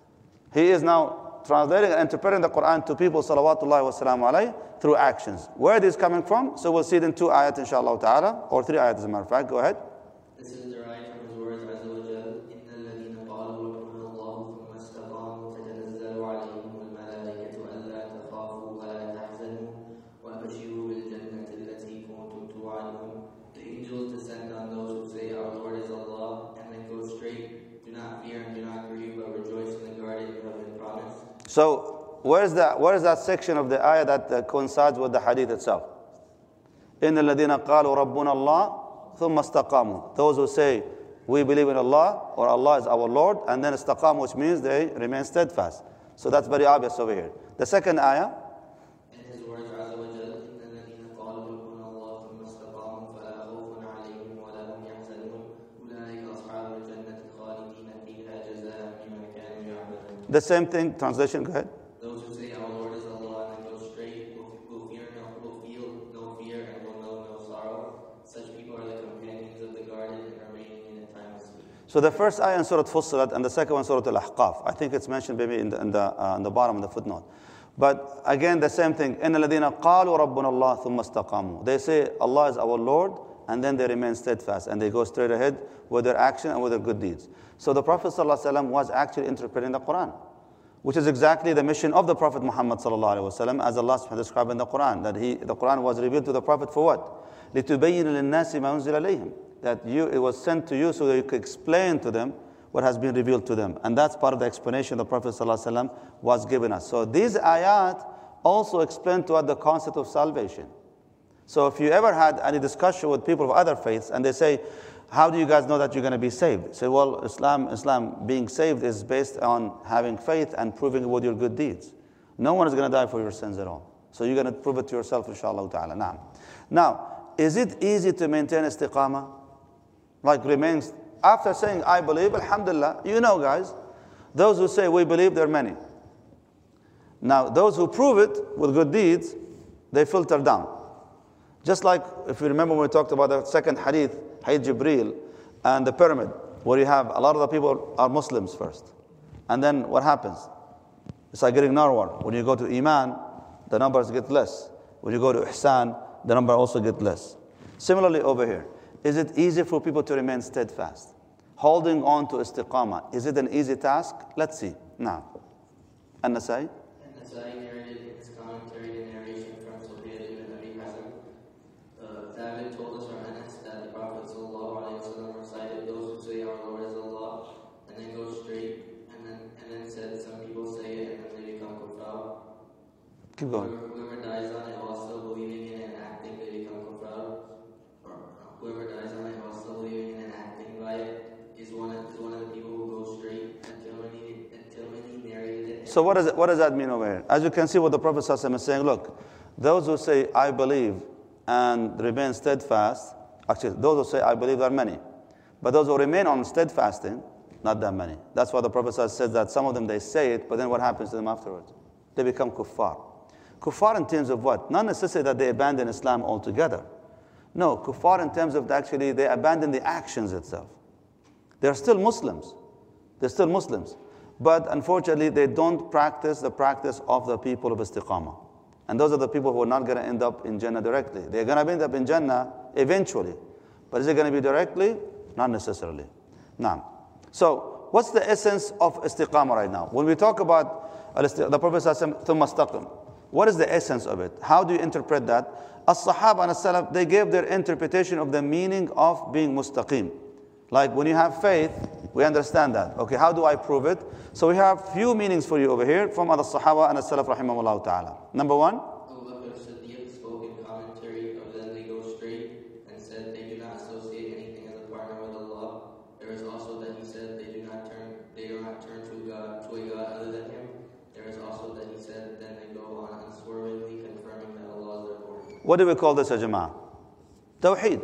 He is now translating and interpreting the Quran to people, salawatullahi wa salamu alayhi, through actions. Where it is coming from? So we'll see it in two ayat, inshallah ta'ala, or three ayat as a matter of fact. Go ahead. This is derived from his words, Azza wa Jal, إِنَّ الَّذِينَ قَالُوا رَبُّنَا اللَّهُ ثُمَّ اسْتَقَامُوا تَتَنَزَّلُ عَلَيْهِمُ الْمَلَائِكَةُ أَلَّا تَخَافُوا وَلَا تَحْزَنُوا وَأَبْشِرُوا بِالْجَنَّةِ الَّتِي كُنتُمْ تُوعَدُونَ. The angels descend on those who say, Our Lord is Allah, and then go straight. Do not fear and do not grieve, but rejoice in the garden you have been promised. So where is that, where is that section of the ayah that uh, coincides with the hadith itself? إِنَّ الَّذِينَ قَالُوا رَبُّنَا اللَّهُ ثُمَّ اسْتَقَامُوا. Those who say, we believe in Allah, or Allah is our Lord, and then istaqam, which means they remain steadfast. So that's very obvious over here. The second ayah. In his words, Azza wa Jal, إِنَّ الَّذِينَ قَالُوا رَبُّنَا اللَّهُ ثُمَّ اسْتَقَامُوا فَلَا خَوْفٌ عَلَيْهِمْ وَلَا هُمْ يَحْزَنُونَ أُولَٰئِكَ أَصْحَابُ الْجَنَّةِ خَالِدِينَ فِيهَا جَزَاءً بِمَا كَانُوا يَعْمَلُونَ. The same thing, translation, go ahead. Those who say, Our Lord is Allah, and then go straight, will, will fear no, will feel no fear, and will know no sorrow. Such people are the companions of the garden and are reigning in a time of sleep. So the first ayah in Surah Fussilat and the second one Surah Al-Ahqaf. I think it's mentioned maybe in the, in the, uh, in the bottom of the footnote. But again, the same thing. إِنَّ الَّذِينَ قَالُوا رَبُّنَا اللَّهُ ثُمَّ اسْتَقَامُوا. They say Allah is our Lord, and then they remain steadfast, and they go straight ahead with their action and with their good deeds. So the Prophet ﷺ was actually interpreting the Quran, which is exactly the mission of the Prophet Muhammad ﷺ, as Allah described in the Quran, that he, the Quran was revealed to the Prophet for what? لِتُبَيِّنَ لِلنَّاسِ مَا أُنزِلَ إِلَيْهِمْ. That you, it was sent to you so that you could explain to them what has been revealed to them. And that's part of the explanation the Prophet ﷺ was giving us. So these ayat also explain to us the concept of salvation. So if you ever had any discussion with people of other faiths and they say, how do you guys know that you're going to be saved? Say, well, Islam, Islam being saved is based on having faith and proving it with your good deeds. No one is going to die for your sins at all. So you're going to prove it to yourself, inshallah ta'ala. Now, now, is it easy to maintain istiqamah? Like remains, after saying, I believe, alhamdulillah, you know guys, those who say we believe, there are many. Now, those who prove it with good deeds, they filter down. Just like, if you remember when we talked about the second hadith, Hadith Jibreel, and the pyramid, where you have a lot of the people are Muslims first. And then what happens? It's like getting narwar. When you go to Iman, the numbers get less. When you go to Ihsan, the number also get less. Similarly over here, is it easy for people to remain steadfast? Holding on to istiqamah, is it an easy task? Let's see. Now, An-Nasai? An-Nasai narrated in his commentary the narration from Sufyan ibn Abi Hasan. Uh, Thabit told us from Anas that the Prophet ﷺ recited, those who say our Lord is Allah, and then go straight, and then and then said some people say it, and then they become kuffar. Keep going. Whoever, whoever dies on it while still believing in it and acting, they become kuffar. Or whoever dies on it while still believing in it and acting by it is one of, is one of the people who go straight until when he, until when he narrated it. So what, is it, what does that mean over here? As you can see what the Prophet ﷺ is saying, look, those who say, I believe, and remain steadfast, actually, those who say, I believe, there are many. But those who remain on steadfasting, not that many. That's why the Prophet says that some of them, they say it, but then what happens to them afterwards? They become kuffar. Kuffar in terms of what? Not necessarily that they abandon Islam altogether. No, kuffar in terms of actually they abandon the actions itself. They're still Muslims. They're still Muslims. But unfortunately, they don't practice the practice of the people of istiqamah. And those are the people who are not going to end up in Jannah directly. They're going to end up in Jannah eventually. But is it going to be directly? Not necessarily. Now, so what's the essence of istiqamah right now? When we talk about the Prophet ﷺ, ثُمَّ اسْتَقِمْ, what is the essence of it? How do you interpret that? As-Sahaba and As-Salaf, they gave their interpretation of the meaning of being mustaqim. Like when you have faith, we understand that. Okay, how do I prove it? So we have few meanings for you over here from the Sahaba and As-Salaf rahimahullah ta'ala. Number one, Abu Bakr Siddiq spoke in commentary of then they go straight and said they do not associate anything as a partner with Allah. There is also that he said they do not turn they do not turn to God to a God other than him. There is also that he said then they go on unswervingly confirming that Allah is their Lord. what do we call this, ya Jama'ah? Tawheed.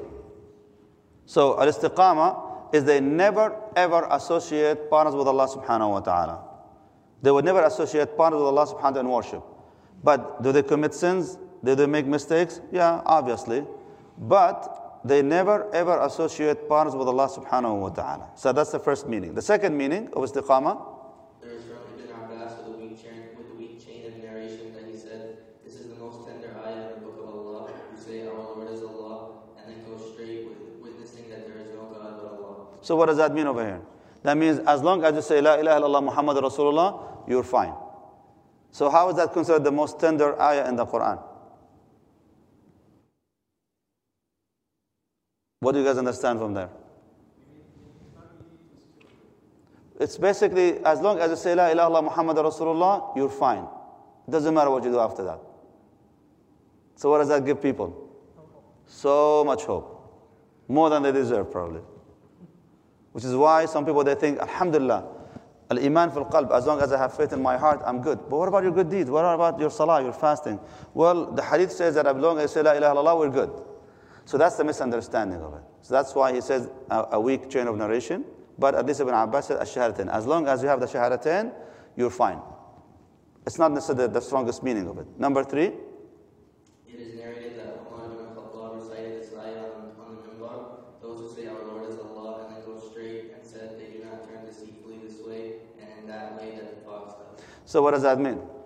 So al-istiqamah is they never ever associate partners with Allah subhanahu wa ta'ala. They would never associate partners with Allah subhanahu wa ta'ala in worship. But do they commit sins? Do they make mistakes? Yeah, obviously. But they never ever associate partners with Allah subhanahu wa ta'ala. So that's the first meaning. The second meaning of istiqamah, There is from Ibn Abbas with a weak chain, with a weak chain of narration that he said, this is the most tender ayah in the book of Allah, who say our Lord is Allah, and then go straight with witnessing that there is no God but Allah. so what does that mean over here? That means as long as you say La ilaha illallah Muhammad Rasulullah, you're fine. So how is that considered the most tender ayah in the Quran? What do you guys understand from there? It's basically, as long as you say La ilaha illallah Muhammad Rasulullah, you're fine. It doesn't matter what you do after that. So what does that give people? So much hope. More than they deserve, probably. Which is why some people, they think, Alhamdulillah, al-iman fil qalb, as long as I have faith in my heart, I'm good. But what about your good deeds? What about your salah, your fasting? Well, the hadith says that as long as I say La ilaha illallah, we're good. So that's the misunderstanding of it. So that's why he says a, a weak chain of narration. But at least Ibn Abbas said, ash-shahadatain. As long as you have the shahadatain, you're fine. It's not necessarily the strongest meaning of it. Number three, It is narrated that Umar ibn Khattab recited this ayah on, on the minbar, those who say our Lord is Allah, and then go straight and said they do not turn deceitfully this way, and in that way that the fox does. so what does that mean?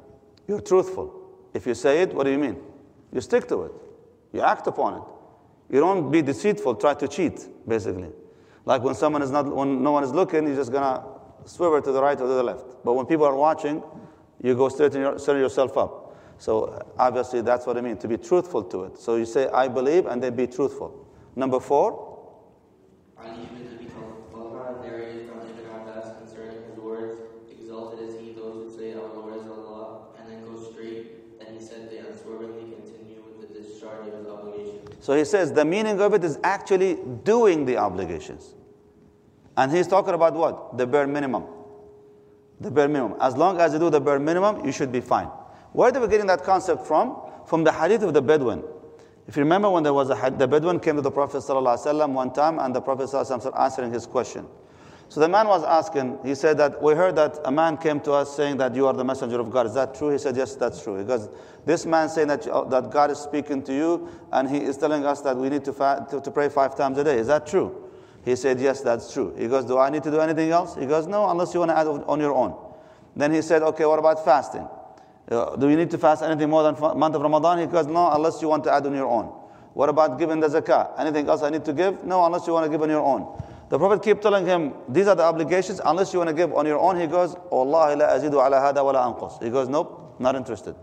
You're truthful. If you say it, what do you mean? You stick to it. You act upon it. You don't be deceitful, try to cheat, basically. Like when someone is not, when no one is looking, you're just gonna swivel to the right or to the left. But when people are watching, you go straighten your, set yourself up. So obviously that's what I mean, to be truthful to it. So you say, I believe, and then be truthful. Number four. Ali ibn Abi Talha narrated from Ibn Abbas concerning his words, exalted is he, those who say, our Lord is Allah, and then go straight, and he said they unswervingly continue with the discharge of his obligations. So he says the meaning of it is actually doing the obligations. And he's talking about what? The bare minimum. The bare minimum. As long as you do the bare minimum, you should be fine. Where are we getting that concept from? From the hadith of the Bedouin. If you remember when there was a hadith, the Bedouin came to the Prophet ﷺ one time, and the Prophet ﷺ started answering his question. So the man was asking, he said that, we heard that a man came to us saying that you are the messenger of God. Is that true? He said, yes, that's true. Because this man saying that, you, that God is speaking to you, and he is telling us that we need to, fa- to, to pray five times a day. Is that true? He said, yes, that's true. He goes, do I need to do anything else? He goes, no, unless you want to add on your own. Then he said, okay, what about fasting? Uh, do you need to fast anything more than f- month of Ramadan? He goes, no, unless you want to add on your own. What about giving the zakah? Anything else I need to give? No, unless you want to give on your own. The Prophet kept telling him, these are the obligations, unless you want to give on your own. He goes, Wallahi la azidu ala hada wa la anqus. He goes, nope, not interested.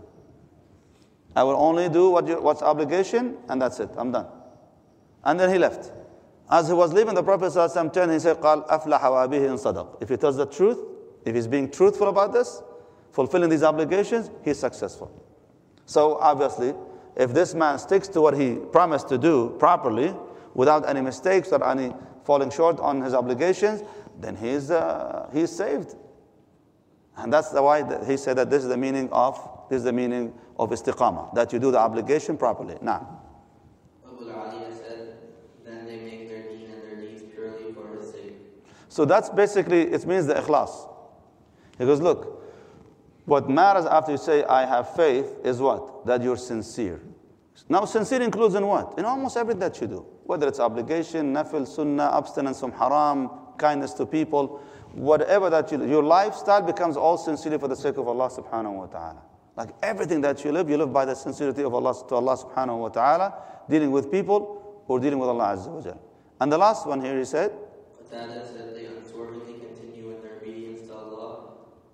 I will only do what you, what's obligation, and that's it, I'm done. And then he left. As he was leaving, the Prophet ﷺ turned and he said, قال أفلح وأبيه إن صدق. If he tells the truth, if he's being truthful about this, fulfilling these obligations, he's successful. So obviously, if this man sticks to what he promised to do properly, without any mistakes or any falling short on his obligations, then he's uh, he's saved. And that's the why that he said that this is the meaning of this is the meaning of istiqamah, that you do the obligation properly. Now, Abu Aliya said, then they make their deen and their deeds purely for his sake. so that's basically, it means the ikhlas. He goes, look, what matters after you say, I have faith, is what? That you're sincere. Now, sincere includes in what? In almost everything that you do. Whether it's obligation, nafil, sunnah, abstinence from haram, kindness to people, whatever that you do, your lifestyle becomes all sincerely for the sake of Allah subhanahu wa ta'ala. Like everything that you live, you live by the sincerity of Allah to Allah subhanahu wa ta'ala, dealing with people or dealing with Allah azza wa jal. And the last one here, he said, Qatada said they unswervingly continue in their obedience to Allah.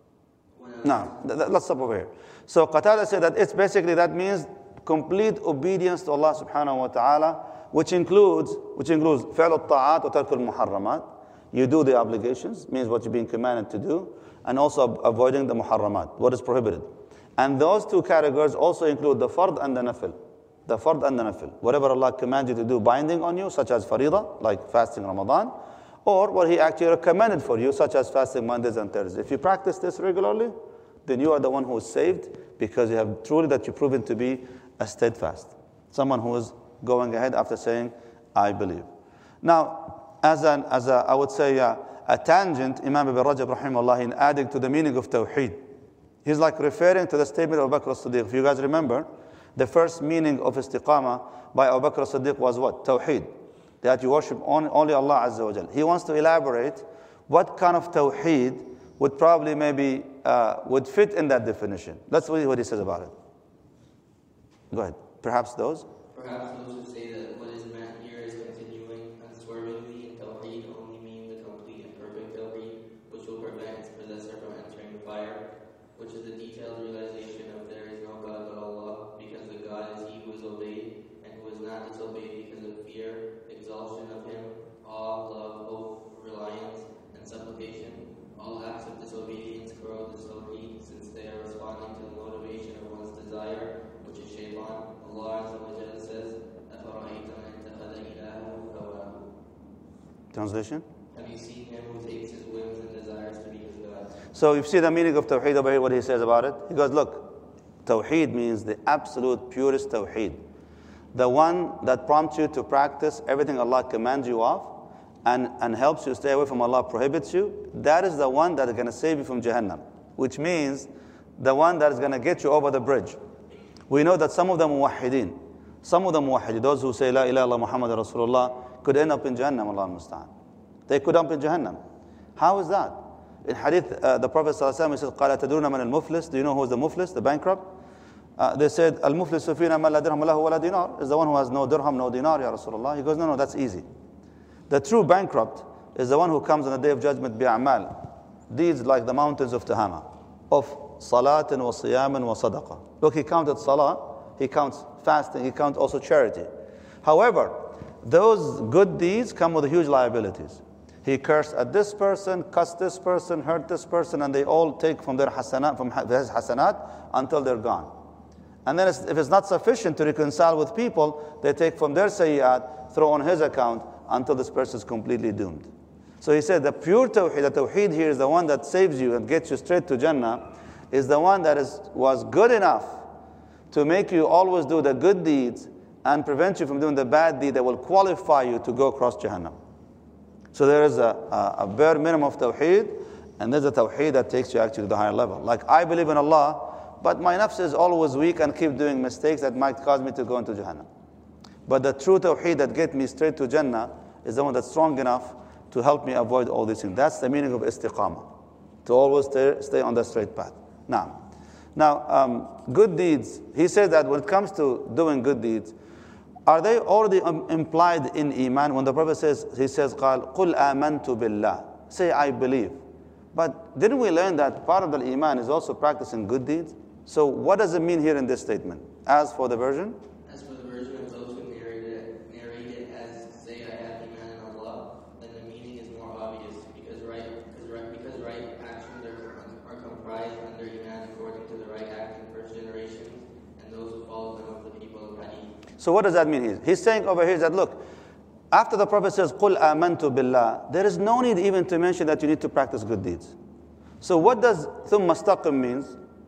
no, th- th- let's stop over here. So Qatada said that it's basically, that means complete obedience to Allah subhanahu wa ta'ala, which includes, which includes فعل الطاعات وترك المحرمات. You do the obligations, means what you're being commanded to do, and also avoiding the muharramat, what is prohibited. And those two categories also include the fard and the nafil. The fard and the nafil. Whatever Allah commands you to do binding on you, such as farida, like fasting Ramadan, or what He actually recommended for you, such as fasting Mondays and Thursdays. If you practice this regularly, then you are the one who is saved, because you have truly that you're proven to be a steadfast. Someone who is going ahead after saying, I believe. Now, as an, as a, I would say, uh, a tangent, Imam Ibn Rajab rahimahullah, in adding to the meaning of Tawheed, he's like referring to the statement of Abu Bakr as-Siddiq. If you guys remember, the first meaning of istiqamah by Abu Bakr as-Siddiq was what? Tawheed. That you worship only Allah Azza wa Jal. He wants to elaborate what kind of Tawheed would probably maybe, uh, would fit in that definition. That's what he says about it. Go ahead. Perhaps those? Perhaps those who say that what is meant here is continuing unswervingly in Tawheed only mean the complete and perfect Tawheed, which will prevent its possessor from entering the fire, which is the detailed realization of there is no God but Allah, because the God is He who is obeyed, and who is not disobeyed because of fear, exaltation of Him, awe, love, hope, reliance, and supplication. All acts of disobedience corrode this Tawheed, since they are responding to the motivation of one's desire, which is shaytan. Allah Azza wa Jalla says, أَفَرَأَيْتَ مَنِ اتَّخَذَ إِلَهَهُ هَوَاهُ. Translation? Have you seen him who takes his whims and desires to be his God? So you see the meaning of Tawheed over here, what he says about it? He goes, look, Tawheed means the absolute purest Tawheed. The one that prompts you to practice everything Allah commands you of, and, and helps you stay away from Allah prohibits you. That is the one that is going to save you from Jahannam, which means the one that is going to get you over the bridge. We know that some of the muwahhideen, some of the muwahhideen, those who say La ilaha illallah Muhammad Rasulullah, could end up in Jahannam, Allah al-Musta'an. They could end up in Jahannam. How is that? In hadith, uh, the Prophet ﷺ, he said, قَالَ تَدْرُونَ مَنَ الْمُفْلِسِ. Do you know who is the muflis, the bankrupt? Uh, they said, Al-Muflis Sufina man la dirham lahu wa la dinar, is the one who has no dirham, no dinar, Ya Rasulullah. He goes, no, no, that's easy. The true bankrupt is the one who comes on the day of judgment bi'amal, deeds like the mountains of Tahama, of salatin wa siyamin wa sadaqah. Look, he counted salah, he counts fasting, he counts also charity. However, those good deeds come with huge liabilities. He cursed at this person, cussed this person, hurt this person, and they all take from their hasanat, from his hasanat until they're gone. And then if it's not sufficient to reconcile with people, they take from their sayyat, throw on his account until this person is completely doomed. So he said the pure tawheed, the tawheed here is the one that saves you and gets you straight to Jannah, is the one that is was good enough to make you always do the good deeds and prevent you from doing the bad deed that will qualify you to go across Jahannam. So there is a, a, a bare minimum of tawheed, and there's a tawheed that takes you actually to the higher level. Like, I believe in Allah, but my nafs is always weak and keep doing mistakes that might cause me to go into Jahannam. But the true tawheed that gets me straight to Jannah is the one that's strong enough to help me avoid all these things. That's the meaning of istiqamah, to always stay, stay on the straight path. Now, now um, good deeds, he says that when it comes to doing good deeds, are they already um, implied in Iman? When the Prophet says, he says, قَالْ قُلْ آمَنْتُ بِاللَّهِ, say, I believe. But didn't we learn that part of the Iman is also practicing good deeds? So what does it mean here in this statement? As for the version? As for the version of those who narrate it, narrate it as say, I have Iman in Allah, then the meaning is more obvious, because right, because right, because right actions are, are comprised under Iman according to the right act in first generations, and those who follow them of the people of Hadith. So what does that mean here? He's saying over here that, look, after the Prophet says, قُلْ آمَنْتُ بِاللَّهِ, there is no need even to mention that you need to practice good deeds. So what does ثُمَّ اسْتَقِم means?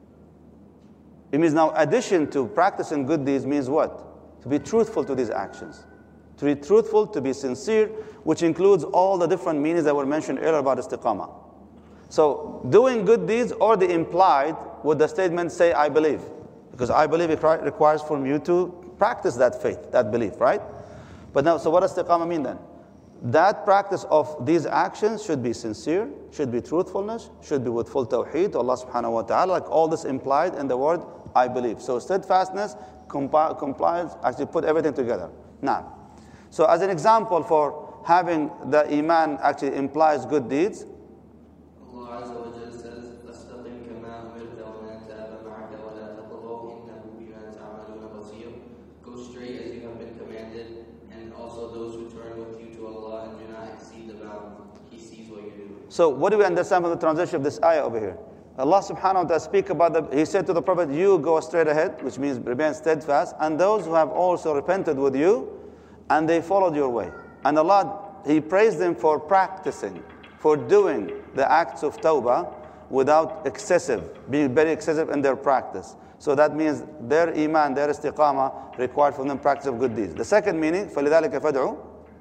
It means now addition to practicing good deeds means what? To be truthful to these actions. To be truthful, to be sincere, which includes all the different meanings that were mentioned earlier about istiqamah. So doing good deeds already implied with the statement, say, I believe. Because I believe it requires from you to practice that faith, that belief, right? But now, so what does istiqamah mean then? That practice of these actions should be sincere, should be truthfulness, should be with full tawheed to Allah subhanahu wa ta'ala, like all this implied in the word, I believe. So steadfastness, compi- compliance, actually put everything together. Now, so as an example for having the iman actually implies good deeds, Allah Azza wa Jalla says, فَاسْتَقِمْ كَمَا أُمِرْتَ وَلَا تَأْبَ مَعَكَ وَلَا تَطْغَوْا إِنَّهُ بِمَا تَعْمَلُونَ بَصِيرٌ. Go straight as you have been commanded, and also those who turn with you to Allah and do not exceed the bound. He sees what you do. So what do we understand from the translation of this ayah over here? Allah subhanahu wa ta'ala speak about the, he said to the Prophet, you go straight ahead, which means remain steadfast, and those who have also repented with you, and they followed your way. And Allah, He praised them for practicing, for doing the acts of tawbah without excessive, being very excessive in their practice. So that means their iman, their istiqamah required from them practice of good deeds. The second meaning, فَلِذَلِكَ فَادْعُوا.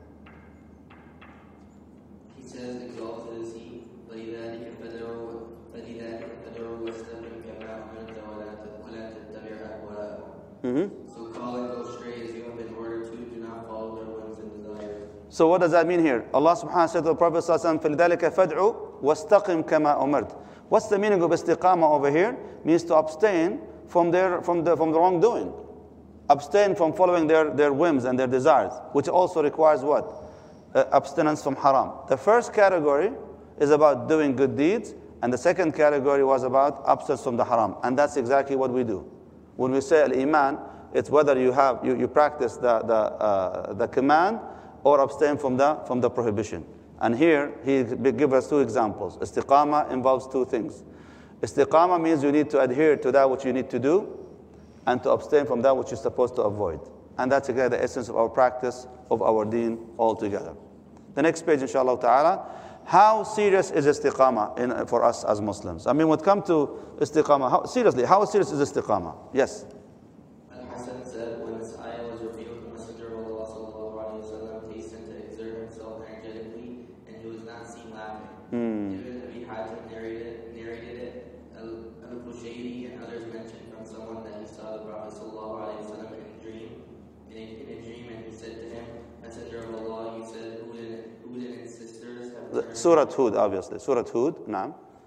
He says, exalted is He, فَلِذَلِكَ فَادْعُوا فَلِذَلِكَ فَادْعُوا وَاسْتَقِمْ كَمَا أُمِرْتَ وَلَا تَتَّبِعْ أَهْوَاءَهُمْ. So call and go straight as you have been ordered to, do not follow their whims and desires. So what does that mean here? Allah subhanahu wa ta'ala said to the Prophet sallallahu alaihi wasallam, فَلِذَلِكَ فَادْعُوا وَاسْتَقِمْ كَمَا أُمِرْتَ. What's the meaning of istiqamah over here? Means to abstain from their from the from the wrongdoing. Abstain from following their, their whims and their desires, which also requires what? Uh, abstinence from haram. The first category is about doing good deeds, and the second category was about abstinence from the haram. And that's exactly what we do. When we say al-iman, it's whether you have you, you practice the the uh, the command or abstain from the from the prohibition. And here he gives us two examples. Istiqamah involves two things. Istiqamah means you need to adhere to that which you need to do, and to abstain from that which you're supposed to avoid. And that's again the essence of our practice of our deen altogether. The next page, inshallah ta'ala. How serious is istiqamah in, for us as Muslims? I mean, when it comes to istiqamah, how, seriously, how serious is istiqamah? Yes? Al-Hasan said, when this ayah was revealed, the Messenger of Allah sallallahu alayhi wa sallam hastened to exert himself energetically, and he was not seen laughing. Hmm. Ibn Abi Hatim narrated, narrated it. Al-Bushayri and others mentioned from someone that he saw the Prophet sallallahu alayhi wa sallam in a dream, in a, in a dream, and he said to him, Messenger of Allah, you said, Hud and, Hud and his sisters have turned. Surah Hud, obviously. Surah Hud, naam.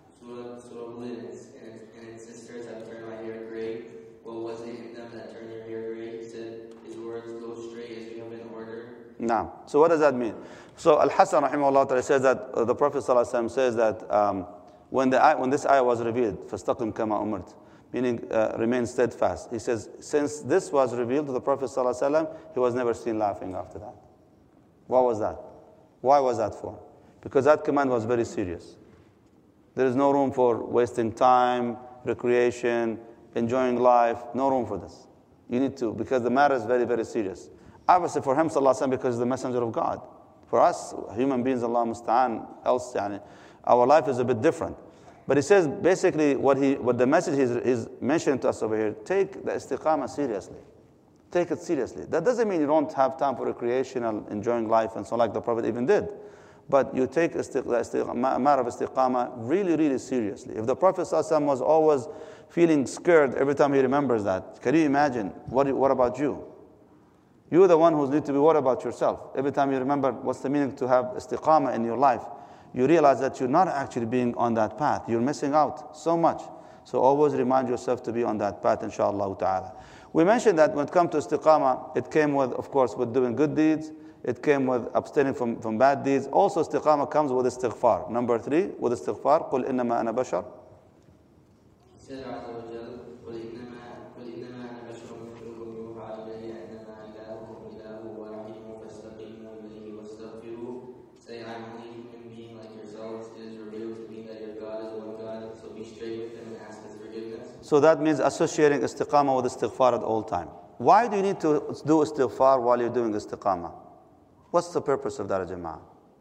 Now, so what does that mean? So Al-Hasan rahimahullah ta'ala says that uh, the Prophet sallallahu alaihi wasallam says that um, when the when this ayah was revealed, فَاسْتَقِمْ كَمَا أُمِرْتَ, meaning uh, remain steadfast. He says, since this was revealed to the Prophet sallallahu alaihi wasallam, he was never seen laughing after that. What was that? Why was that for? Because that command was very serious. There is no room for wasting time, recreation, enjoying life. No room for this. You need to, because the matter is very, very serious. Obviously for him, sallallahu alaihi wasallam, because he's the messenger of God. For us, human beings, Allah musta'an, else, yani, our life is a bit different. But he says, basically, what he, what the message he's, he's mentioning to us over here, take the istiqamah seriously. Take it seriously. That doesn't mean you don't have time for recreation and enjoying life and so like the Prophet even did. But you take istiq- the istiq- matter of istiqamah really, really seriously. If the Prophet ﷺ was always feeling scared every time he remembers that, can you imagine, what, what about you? You're the one who needs to be worried about yourself. Every time you remember what's the meaning to have istiqamah in your life, you realize that you're not actually being on that path. You're missing out so much. So always remind yourself to be on that path, inshallah ta'ala. We mentioned that when it comes to istiqamah, it came with, of course, with doing good deeds. It came with abstaining from, from bad deeds. Also, istiqamah comes with istighfar. Number three, with istighfar, قُلْ إِنَّمَا أَنَا بَشَرٌ. He said, عز وجل, قل إنما قل إنما أنا بشر مثلكم يوحى إلي أنما إلهكم إله واحد فاستقيموا إليه واستغفروه. Say, I'm only a human being like yourselves. It is revealed to me that your God is one God, so be straight with him and ask his forgiveness. So that means associating istiqamah with istighfar at all time. Why do you need to do istighfar while you're doing istiqamah? What's the purpose of that, Jama'ah?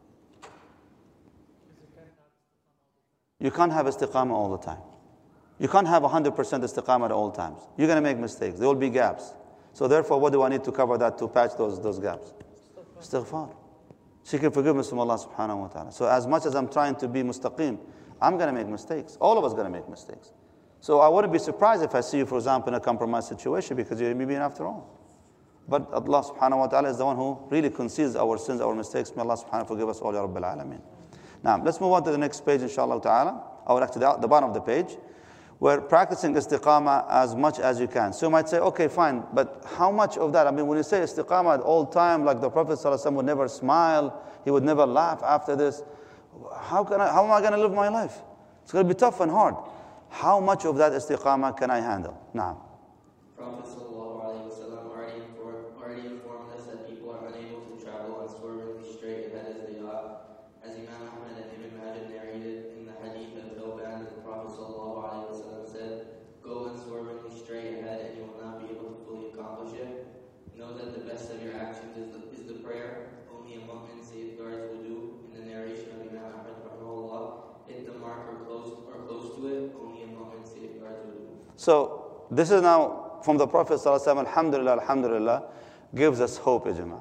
You can't have istiqamah all the time. You can't have one hundred percent istiqamah at all times. You're going to make mistakes. There will be gaps. So therefore, what do I need to cover that to patch those, those gaps? Istighfar. Seeking forgiveness from Allah subhanahu wa ta'ala. So as much as I'm trying to be mustaqim, I'm going to make mistakes. All of us are going to make mistakes. So I wouldn't be surprised if I see you, for example, in a compromised situation because you're human being after all. But Allah subhanahu wa ta'ala is the one who really conceals our sins, our mistakes. May Allah subhanahu wa ta'ala forgive us all, Ya Rabbil Alameen. Now, let's move on to the next page, inshallah ta'ala. Or actually, the, the bottom of the page. We're practicing istiqamah as much as you can. So you might say, okay, fine, but how much of that? I mean, when you say istiqamah at all time, like the Prophet ﷺ would never smile, he would never laugh after this, how, can I, how am I going to live my life? It's going to be tough and hard. How much of that istiqamah can I handle? Now. Prophet sallallahu alaihi wasallam already informed, already informed us that people are unable to travel unswervingly straight ahead as they ought. As Imam Ahmad and Ibn Majah narrated in the hadith of Thawban, the Prophet sallallahu alaihi wasallam said, "Go unswervingly straight ahead, and you will not be able to fully accomplish it. Know that the best of your actions is the, is the prayer. Only a mu'min safeguards wudu." In the narration of Imam Ahmad, rahimahullah, hit the mark or close or close to it. Only a mu'min safeguards wudu. So this is now from the Prophet ﷺ, alhamdulillah, alhamdulillah, gives us hope, Ijma.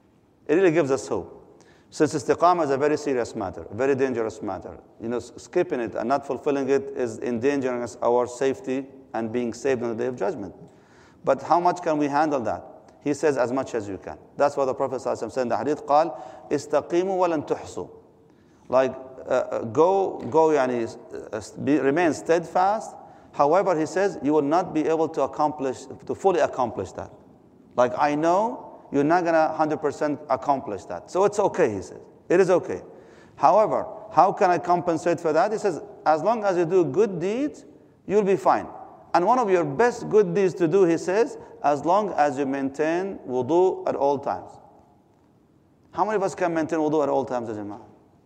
It really gives us hope. Since istiqamah is a very serious matter, a very dangerous matter. You know, skipping it and not fulfilling it is endangering us, our safety and being saved on the day of judgment. But how much can we handle that? He says, as much as you can. That's what the Prophet ﷺ said in the hadith, قال, استقيموا ولن تحصوا. Like, uh, go, go, yani, uh, be, remain steadfast. However, he says, you will not be able to accomplish, to fully accomplish that. Like, I know you're not going to one hundred percent accomplish that. So it's okay, he says. It is okay. However, how can I compensate for that? He says, as long as you do good deeds, you'll be fine. And one of your best good deeds to do, he says, as long as you maintain wudu at all times. How many of us can maintain wudu at all times, Jama'ah?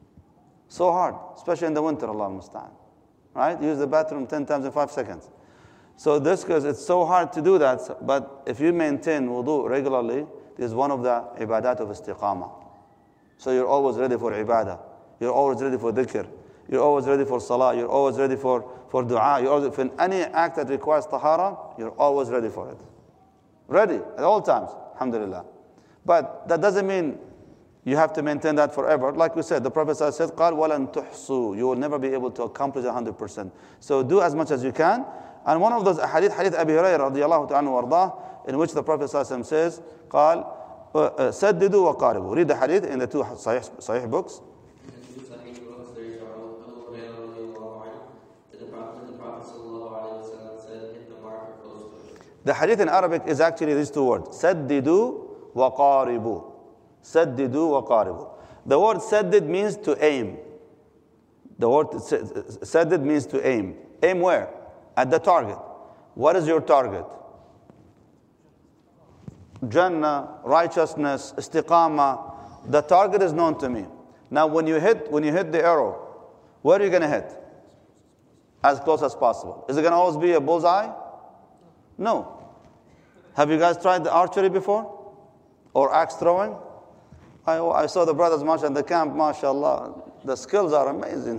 So hard, especially in the winter, Allah musta'an. Right? Use the bathroom ten times in five seconds. So this, because it's so hard to do that, but if you maintain wudu regularly, this is one of the ibadat of istiqamah. So you're always ready for ibadah. You're always ready for dhikr. You're always ready for salah. You're always ready for, for dua. You're always, for any act that requires tahara, you're always ready for it. Ready at all times, alhamdulillah. But that doesn't mean you have to maintain that forever. Like we said, the Prophet said, قال وَلَن تُحْصُوا. You will never be able to accomplish one hundred percent. So do as much as you can. And one of those hadith, hadith Abi Hurairah radiallahu ta'ala wardah, in which the Prophet says, قال سَدِّدُوا وَقَارِبُوا. Read the hadith in the two Sahih, sahih books. In the two Sahih books, there is Abu Hurairah radiallahu anhu, that the Prophet, the Prophet sallallahu alaihi wasallam said, hit the mark or close to it. The hadith in Arabic is actually these two words, سَدِّدُوا وَقَارِبُوا. سَدِّدُوا وَقَارِبُوا. The word saddid means to aim. The word saddid means to aim. Aim where? At the target. What is your target? Jannah, righteousness, istiqamah. The target is known to me. Now when you hit, when you hit the arrow, where are you going to hit? As close as possible. Is it going to always be a bullseye? No. Have you guys tried the archery before? Or axe throwing? I, I saw the brothers march at the camp, mashallah. The skills are amazing.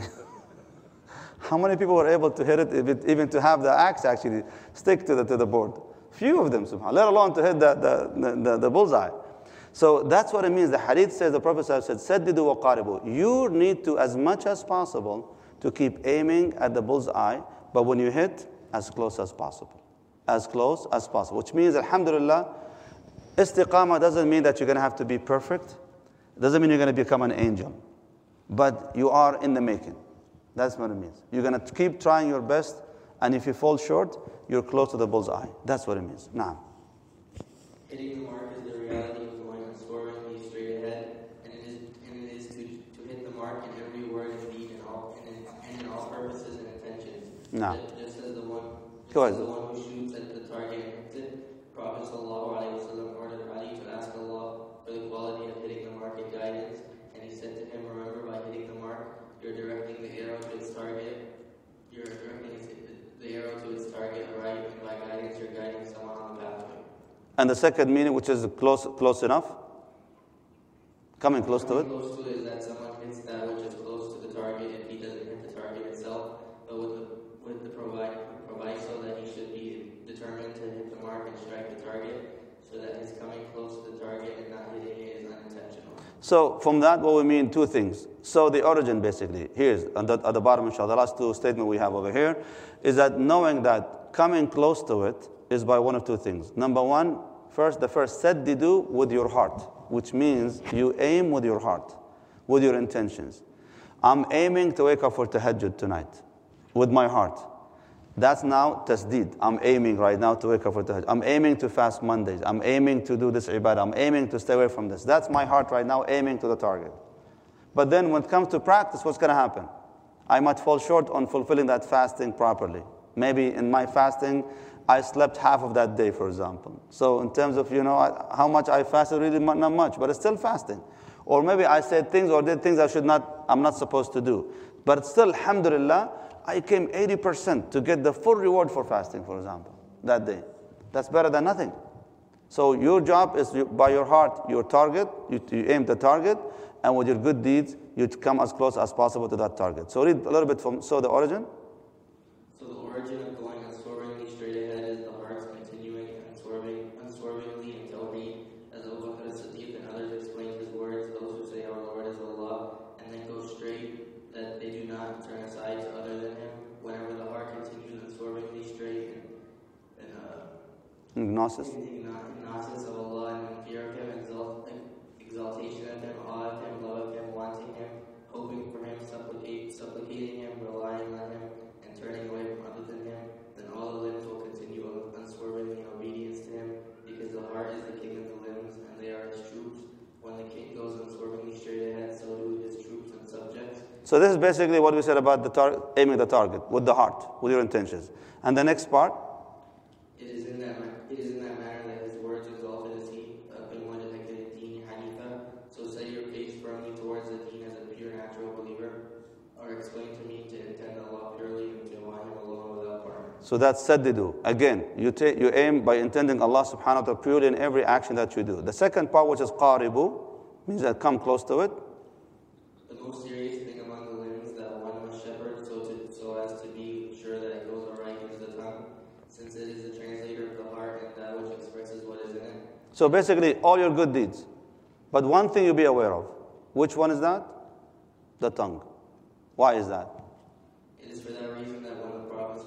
How many people were able to hit it, even to have the axe actually stick to the, to the board? Few of them, subhanAllah, let alone to hit the, the, the, the bullseye. So that's what it means. The hadith says, the Prophet said, Saddidu wa qaribu. You need to, as much as possible, to keep aiming at the bullseye, but when you hit, as close as possible. As close as possible. Which means, alhamdulillah, istiqamah doesn't mean that you're going to have to be perfect. It doesn't mean you're going to become an angel. But you are in the making. That's what it means. You're going to keep trying your best, and if you fall short, you're close to the bullseye. That's what it means. Now. Hitting the mark is the reality of going unswervingly straight ahead, and it is, and it is to, to hit the mark in every word and deed and all and in, and in all purposes and intentions. No. Just, just as the one, just Go as ahead. the one who shoots at the target and hits it, Prophet sallallahu alaihi wasallam ordered Ali to ask Allah for the quality of hitting the mark and guidance, and he said to him, "Remember, by hitting the mark, you're directing the arrow to its target. You're directing the arrow to its target, right? And by guidance, you're guiding someone on the pathway." And the second meaning, which is close, close enough, coming close to it. Coming close to it is that someone hits that which is close to the target if he doesn't hit the target itself, but with the with the provide proviso that he should be determined to hit the mark and strike the target, so that his coming close to the target and not hitting it is unintentional. So from that, what we mean, two things. So the origin, basically, here's at the, at the bottom, inshallah, the last two statements we have over here, is that knowing that coming close to it is by one of two things. Number one, first, the first, saddidu with your heart, which means you aim with your heart, with your intentions. I'm aiming to wake up for tahajjud tonight, with my heart. That's now tasdeed. I'm aiming right now to wake up for tahajjud. I'm aiming to fast Mondays. I'm aiming to do this ibadah. I'm aiming to stay away from this. That's my heart right now, aiming to the target. But then when it comes to practice, what's going to happen? I might fall short on fulfilling that fasting properly. Maybe in my fasting, I slept half of that day, for example. So in terms of, you know, how much I fasted, really not much, but it's still fasting. Or maybe I said things or did things I should not, I'm not supposed to do. But still, alhamdulillah, I came eighty percent to get the full reward for fasting, for example, that day. That's better than nothing. So your job is you, by your heart, your target, you, you aim the target, and with your good deeds, you come as close as possible to that target. So read a little bit from, so the origin. So the origin of going unswervingly straight ahead is the heart's continuing unswerving, unswervingly in Tawheed, as Abu Bakr as-Siddiq and others explained his words, those who say our Lord is Allah, and then go straight, that they do not turn aside to other than Him. Whenever the heart continues unswervingly straight and, and uh, Gnosis. in gnosis of Allah and in fear of Him, exalt, exaltation of Him, awe of Him, love of Him, wanting Him, hoping for Him, supplicate, supplicating Him, relying on Him, and turning away from other than Him, then all the limbs will continue unswervingly in obedience to Him, because the heart is the king of the limbs, and they are His troops. When the king goes unswervingly straight ahead, so do His troops and subjects. So this is basically what we said about the tar- aiming the target, with the heart, with your intentions. And the next part? It is in that, it is in that manner that His words exalted as He, been depicted in Deen Hanifa. So set your face firmly towards the Deen as a pure natural believer, or explain to me to intend Allah purely and to want Him alone without partner. So that's saddidu. Again, you, ta- you aim by intending Allah subhanahu wa ta'ala purely in every action that you do. The second part, which is qaribu, means that come close to it. The most serious thing among the limbs that one must shepherd so, to, so as to be sure that it goes aright is the tongue, since it is the translator of the heart and that which expresses what is in it. So basically, all your good deeds. But one thing you be aware of. Which one is that? The tongue. Why is that? It is for that reason that when the Prophet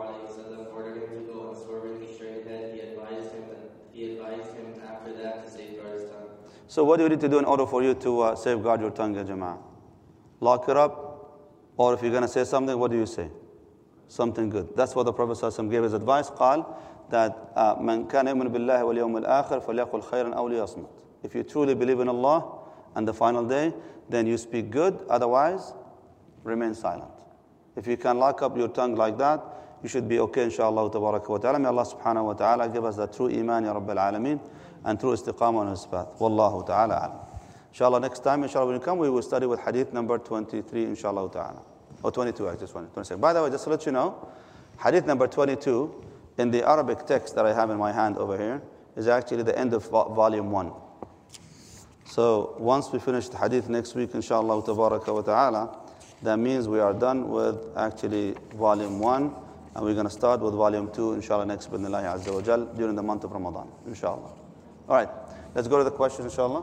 ﷺ ordered him to go unswervingly straight ahead, he advised him that he advised him after that to safeguard his tongue. So what do you need to do in order for you to uh, safeguard your tongue, ya Jama'ah? Lock it up, or if you're going to say something, what do you say? Something good. That's what the Prophet ﷺ gave his advice. قال that من كان يؤمن بالله واليوم الآخر فليقل خيرا أو ليصمت. If you truly believe in Allah and the final day, then you speak good. Otherwise, remain silent. If you can lock up your tongue like that, you should be okay, inshallah tabaraka wa ta'ala. May Allah subhanahu wa ta'ala give us the true iman, ya Rabbil alameen, and true istiqamah on his path. Wallahu ta'ala alam. Inshallah, next time, inshallah, when you come, we will study with hadith number twenty-three, inshallah ta'ala. Or twenty-two, I just want to say. By the way, just to let you know, hadith number twenty-two, in the Arabic text that I have in my hand over here, is actually the end of volume one. So once we finish the hadith next week, inshallah tabaraka wa ta'ala, that means we are done with actually volume one, and we're going to start with volume two, inshallah, next bidnillahi azza wa jal, during the month of Ramadan, inshallah. All right, let's go to the questions, inshallah.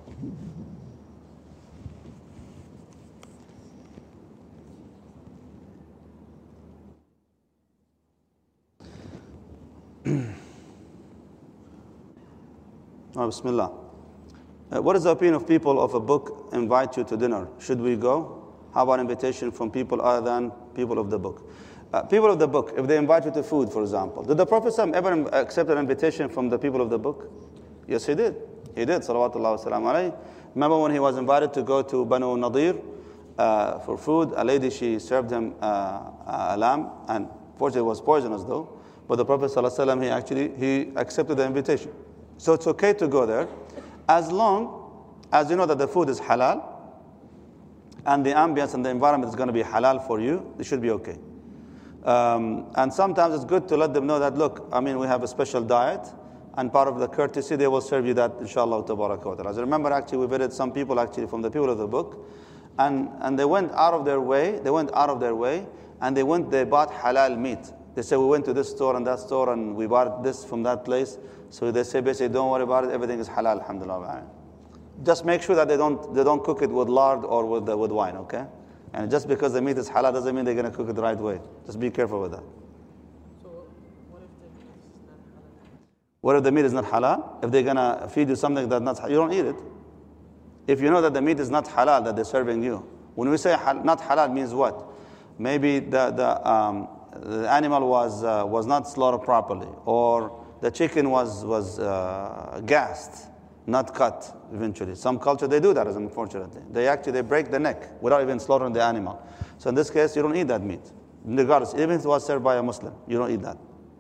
Oh, Bismillah. Uh, what is the opinion of people of a book invite you to dinner? Should we go? How about invitation from people other than people of the book? Uh, people of the book, if they invite you to food, for example, did the Prophet ever accept an invitation from the people of the book? Yes, he did. He did, salawatullah wa salam alayhi. Remember when he was invited to go to Banu Nadir uh, for food, a lady, she served him uh, a lamb, and fortunately it was poisonous though, but the Prophet sallallahu alaihi wasallam, he actually, he accepted the invitation. So it's okay to go there, as long as you know that the food is halal, and the ambience and the environment is going to be halal for you, it should be okay. Um, and sometimes it's good to let them know that, look, I mean, we have a special diet, and part of the courtesy, they will serve you that, inshallah, tabaraka wa ta'ala. As I remember, actually, we visited some people, actually, from the people of the book, and, and they went out of their way, they went out of their way, and they went, they bought halal meat. They said, we went to this store and that store, and we bought this from that place. So they say, basically, don't worry about it, everything is halal, alhamdulillah. Just make sure that they don't, they don't cook it with lard or with, uh, with wine, okay? And just because the meat is halal doesn't mean they're going to cook it the right way. Just be careful with that. So what if the meat is not halal? What if the meat is not halal? If they're going to feed you something that's not halal, you don't eat it. If you know that the meat is not halal that they're serving you. When we say hal- not halal means what? Maybe the, the, um, the animal was, uh, was not slaughtered properly, or the chicken was, was uh, gassed, not cut eventually. Some culture, they do that, unfortunately. They actually they break the neck without even slaughtering the animal. So in this case, you don't eat that meat. Regardless, even if it was served by a Muslim, you don't eat that.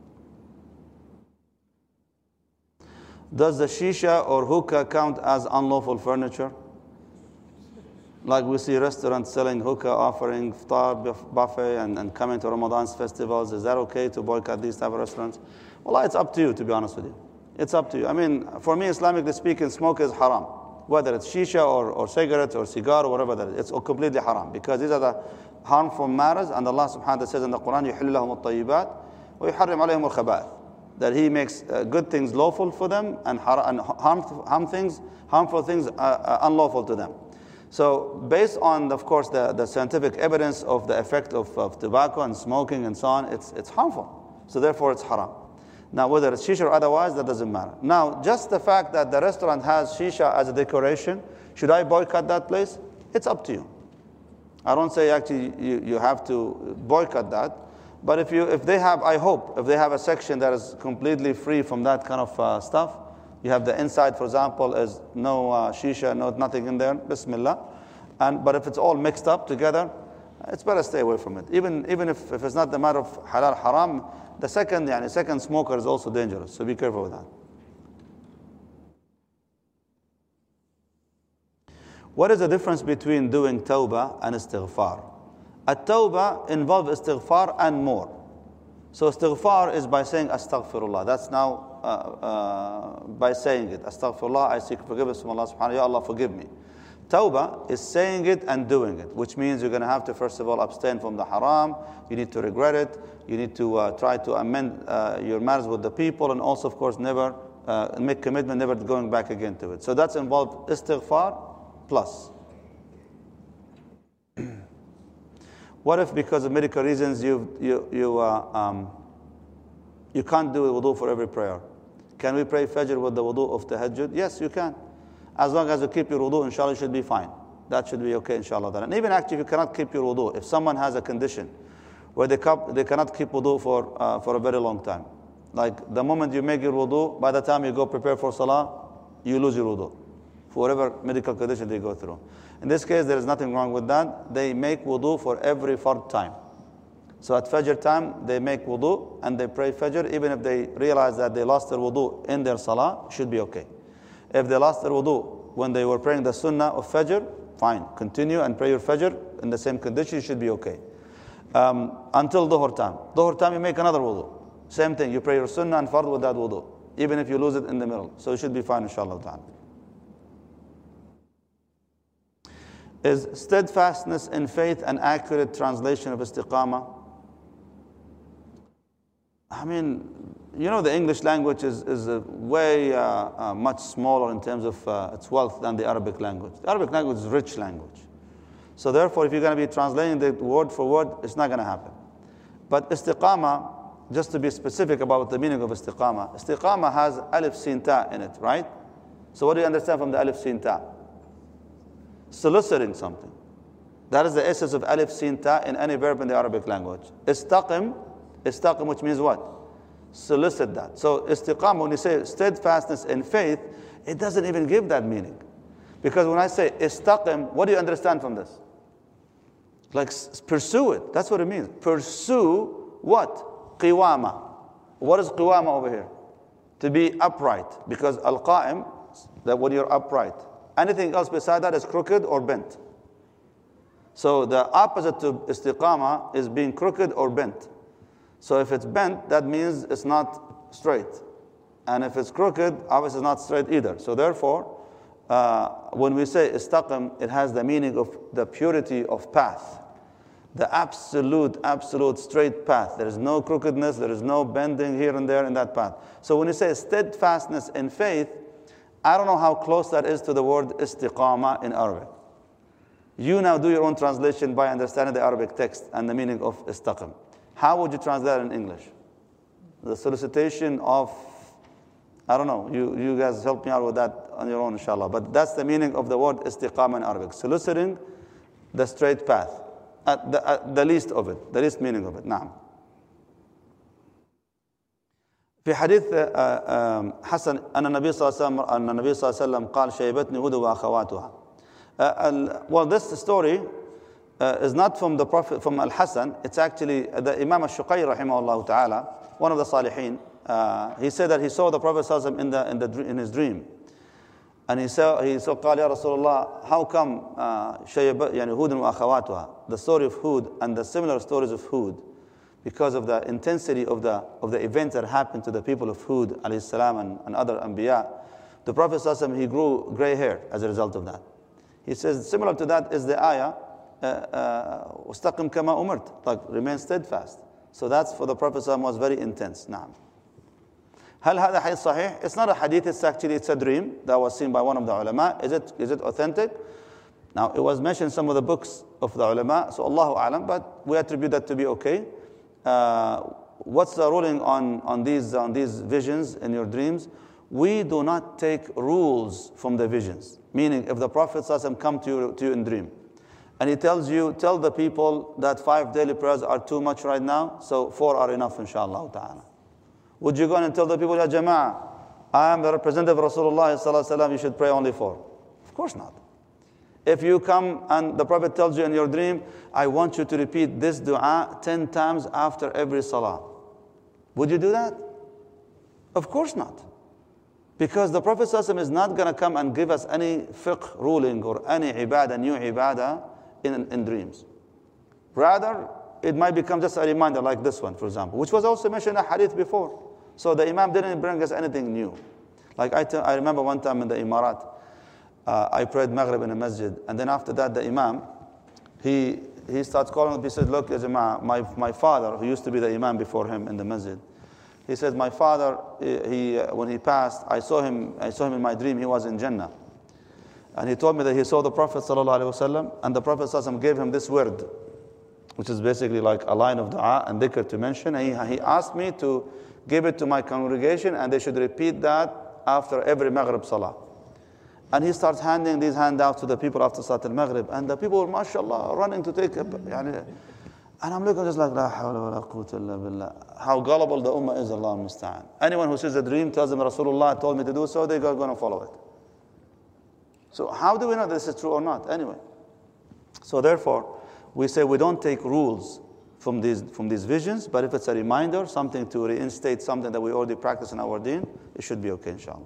Does the shisha or hookah count as unlawful furniture? Like we see restaurants selling hookah, offering iftar buffet, and, and coming to Ramadan's festivals. Is that okay to boycott these type of restaurants? Well, it's up to you, to be honest with you. It's up to you. I mean, for me, Islamically speaking, smoke is haram. Whether it's shisha or, or cigarettes or cigar or whatever that is, it's completely haram. Because these are the harmful matters, and Allah subhanahu wa ta'ala says in the Quran, يُحِلُّ لَهُمُ الطَّيِّبَاتِ وَيُحَرِّمُ عَلَيْهِمُ الْخَبَائِثِ. That He makes uh, good things lawful for them, and, har- and harm, harm things, harmful things uh, uh, unlawful to them. So based on, of course, the, the scientific evidence of the effect of, of tobacco and smoking and so on, it's, it's harmful. So therefore it's haram. Now, whether it's shisha or otherwise, that doesn't matter. Now, just the fact that the restaurant has shisha as a decoration, should I boycott that place? It's up to you. I don't say actually you, you have to boycott that. But if you, if they have, I hope, if they have a section that is completely free from that kind of uh, stuff, you have the inside, for example, is no uh, shisha, no nothing in there, bismillah. And, but if it's all mixed up together, it's better stay away from it. Even, even if, if it's not the matter of halal, haram, the second, yani, second smoker is also dangerous. So be careful with that. What is the difference between doing tawbah and istighfar? At-tawbah involves istighfar and more. So istighfar is by saying astaghfirullah. That's now uh, uh, by saying it. Astaghfirullah, I seek forgiveness from Allah subhanahu wa ta'ala. Ya Allah, forgive me. Tawbah is saying it and doing it, which means you're going to have to, first of all, abstain from the haram. You need to regret it. You need to uh, try to amend uh, your matters with the people, and also, of course, never uh, make commitment, never going back again to it. So that's involved istighfar plus. What if, because of medical reasons, you you you uh, um, you can't do wudu for every prayer? Can we pray Fajr with the wudu of tahajjud? Yes, you can. As long as you keep your wudu, inshallah, you should be fine. That should be okay, inshallah. And even actually, if you cannot keep your wudu, if someone has a condition where they, cup, they cannot keep wudu for, uh, for a very long time, like the moment you make your wudu, by the time you go prepare for salah, you lose your wudu. for whatever medical condition they go through. In this case, there is nothing wrong with that. They make wudu for every fard time. So at Fajr time, they make wudu and they pray Fajr. Even if they realize that they lost their wudu in their salah, should be okay. If they lost their wudu when they were praying the sunnah of Fajr, fine. Continue and pray your Fajr in the same condition, you should be okay. Um, until Dhuhr time. Dhuhr time, you make another wudu. Same thing, you pray your sunnah and fard with that wudu, even if you lose it in the middle. So you should be fine, inshallah ta'ala. Is steadfastness in faith an accurate translation of istiqamah? I mean, you know, the English language is, is a way uh, uh, much smaller in terms of uh, its wealth than the Arabic language. The Arabic language is a rich language. So therefore, if you're going to be translating the word for word, it's not going to happen. But istiqamah, just to be specific about the meaning of istiqamah, istiqamah has alif sin ta in it, right? So what do you understand from the alif sin ta? Soliciting something. That is the essence of alif sin ta in any verb in the Arabic language. Istaqim, istaqim, which means what? Solicit that. So istiqamah, when you say steadfastness in faith, it doesn't even give that meaning. Because when I say istaqim, what do you understand from this? Like pursue it. That's what it means. Pursue what? Qiwama. What is qiwama over here? To be upright. Because al-qa'im, that when you're upright. Anything else beside that is crooked or bent. So the opposite to istiqamah is being crooked or bent. So if it's bent, that means it's not straight. And if it's crooked, obviously it's not straight either. So therefore, uh, when we say istaqim, it has the meaning of the purity of path. The absolute, absolute straight path. There is no crookedness, there is no bending here and there in that path. So when you say steadfastness in faith, I don't know how close that is to the word istiqamah in Arabic. You now do your own translation by understanding the Arabic text and the meaning of istaqim. How would you translate it in English? The solicitation of, I don't know, you, you guys help me out with that on your own, inshallah. But that's the meaning of the word istiqamah in Arabic. Soliciting the straight path. At the, at the least of it, the least meaning of it. نعم. في حديث حسن أن النبي صلى الله عليه وسلم أن النبي صلى الله عليه وسلم قال شيبتني هود وأخواتها. Well, this story uh, is not from the Prophet, from Al-Hasan. It's actually the Imam Al-Shuqayr rahimahullah ta'ala, one of the Salihin. Uh, he said that he saw the Prophet sallallahu alaihi wasallam in the in the in his dream, and he saw he saw قال يا رسول الله, how come شيبت يعني هود وأخواتها, the story of Hud and the similar stories of Hud, because of the intensity of the of the events that happened to the people of Hud alayhi salam and, and other anbiya, the Prophet sallallahu alaihi wasallam, he grew gray hair as a result of that. He says similar to that is the ayah وَاسْتَقِمْ كَمَا أُمِرْتَ, like remain steadfast. So that's for the Prophet sallallahu alaihi wasallam was very intense. نعم. هل هذا حديث صحيح? It's not a hadith, it's actually it's a dream that was seen by one of the ulama. Is it is it authentic? Now it was mentioned in some of the books of the ulama, so Allahu a'lam, but we attribute that to be okay. Uh, what's the ruling on, on these on these visions in your dreams? We do not take rules from the visions. Meaning, if the Prophet sallallahu alaihi wasallam come to you, to you in dream, and he tells you, tell the people that five daily prayers are too much right now, so four are enough, inshallah ta'ala. Would you go and tell the people, Ya Jama'ah, I am the representative of Rasulullah sallallahu alaihi wasallam, you should pray only four? Of course not. If you come and the Prophet tells you in your dream, I want you to repeat this dua ten times after every salah, would you do that? Of course not. Because the Prophet ﷺ is not going to come and give us any fiqh ruling or any ibadah, new ibadah in, in dreams. Rather, it might become just a reminder like this one, for example, which was also mentioned in a hadith before. So the Imam didn't bring us anything new. Like I, I remember one time in the Imarat, uh, I prayed Maghrib in a masjid, and then after that the Imam, he he starts calling up, he said, look, my, my father, who used to be the Imam before him in the masjid, he said, my father, he, when he passed, I saw him I saw him in my dream, he was in Jannah. And he told me that he saw the Prophet ﷺ, and the Prophet ﷺ gave him this word, which is basically like a line of dua and dhikr to mention. And he, he asked me to give it to my congregation, and they should repeat that after every Maghrib Salah. And he starts handing these handouts to the people after Salat al-Maghrib. And the people were, mashallah, running to take it. And I'm looking just like, La hawla wa la quwwata illa billah. How gullible the ummah is, Allah musta'an. Anyone who sees a dream tells them Rasulullah told me to do so, they're going to follow it. So how do we know this is true or not? Anyway. So therefore, we say we don't take rules from these, from these visions, but if it's a reminder, something to reinstate something that we already practice in our deen, it should be okay, inshallah.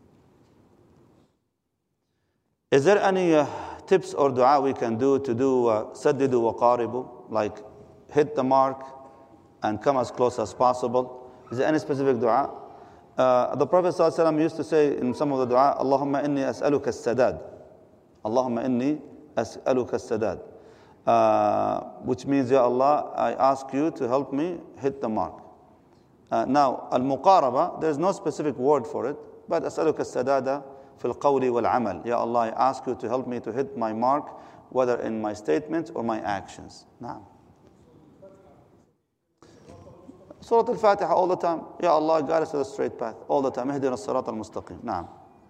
Is there any uh, tips or dua we can do to do saddidu wa qaribu, like hit the mark and come as close as possible? Is there any specific dua? Uh, the Prophet ﷺ used to say in some of the dua, Allahumma inni as'aluka as-sadad. Allahumma inni as'aluka as-sadad. Uh, which means, Ya Allah, I ask you to help me hit the mark. Uh, now, al-muqaraba, there's no specific word for it, but as'aluka as-sadada fil qawli wal amal. Ya Allah, I ask you to help me to hit my mark, whether in my statements or my actions. Now, Surah Al-Fatiha all the time. Ya Allah, guide us to the straight path all the time. Ihdina as-sirat al-mustaqim. Naam.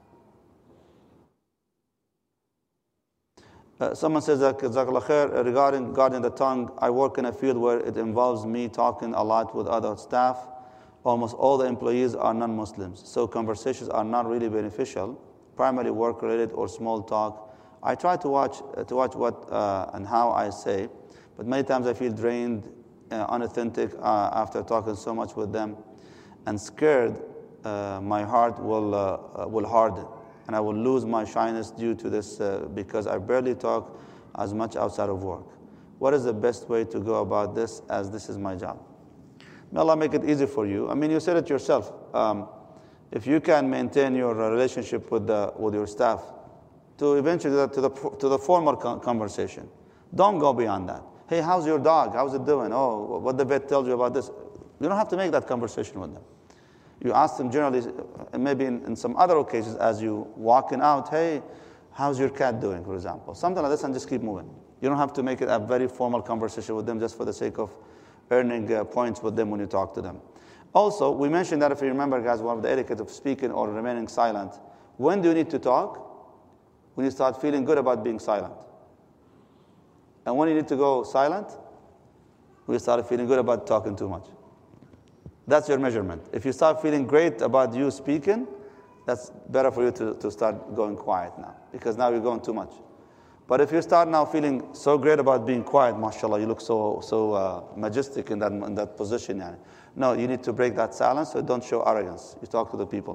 Uh, someone says that Jazakallah khair, regarding guarding the tongue, I work in a field where it involves me talking a lot with other staff. Almost all the employees are non-Muslims, so conversations are not really beneficial, primarily work-related or small talk. I try to watch uh, to watch what uh, and how I say, but many times I feel drained, uh, unauthentic uh, after talking so much with them, and scared uh, my heart will uh, uh, will harden. And I will lose my shyness due to this uh, because I barely talk as much outside of work. What is the best way to go about this, as this is my job? May Allah make it easy for you. I mean, you said it yourself. Um, if you can maintain your relationship with the, with your staff, to eventually to the to the formal conversation, don't go beyond that. Hey, how's your dog? How's it doing? Oh, what the vet tells you about this? You don't have to make that conversation with them. You ask them generally, maybe in, in some other occasions, as you walking out, hey, how's your cat doing, for example? Something like this, and just keep moving. You don't have to make it a very formal conversation with them just for the sake of earning uh, points with them when you talk to them. Also, we mentioned that, if you remember, guys, one of the etiquette of speaking or remaining silent. When do you need to talk? When you start feeling good about being silent. And when you need to go silent? When you start feeling good about talking too much. That's your measurement. If you start feeling great about you speaking, that's better for you to, to start going quiet now, because now you're going too much. But if you start now feeling so great about being quiet, mashallah, you look so so uh, majestic in that in that position. Yani. No, you need to break that silence, so don't show arrogance. You talk to the people.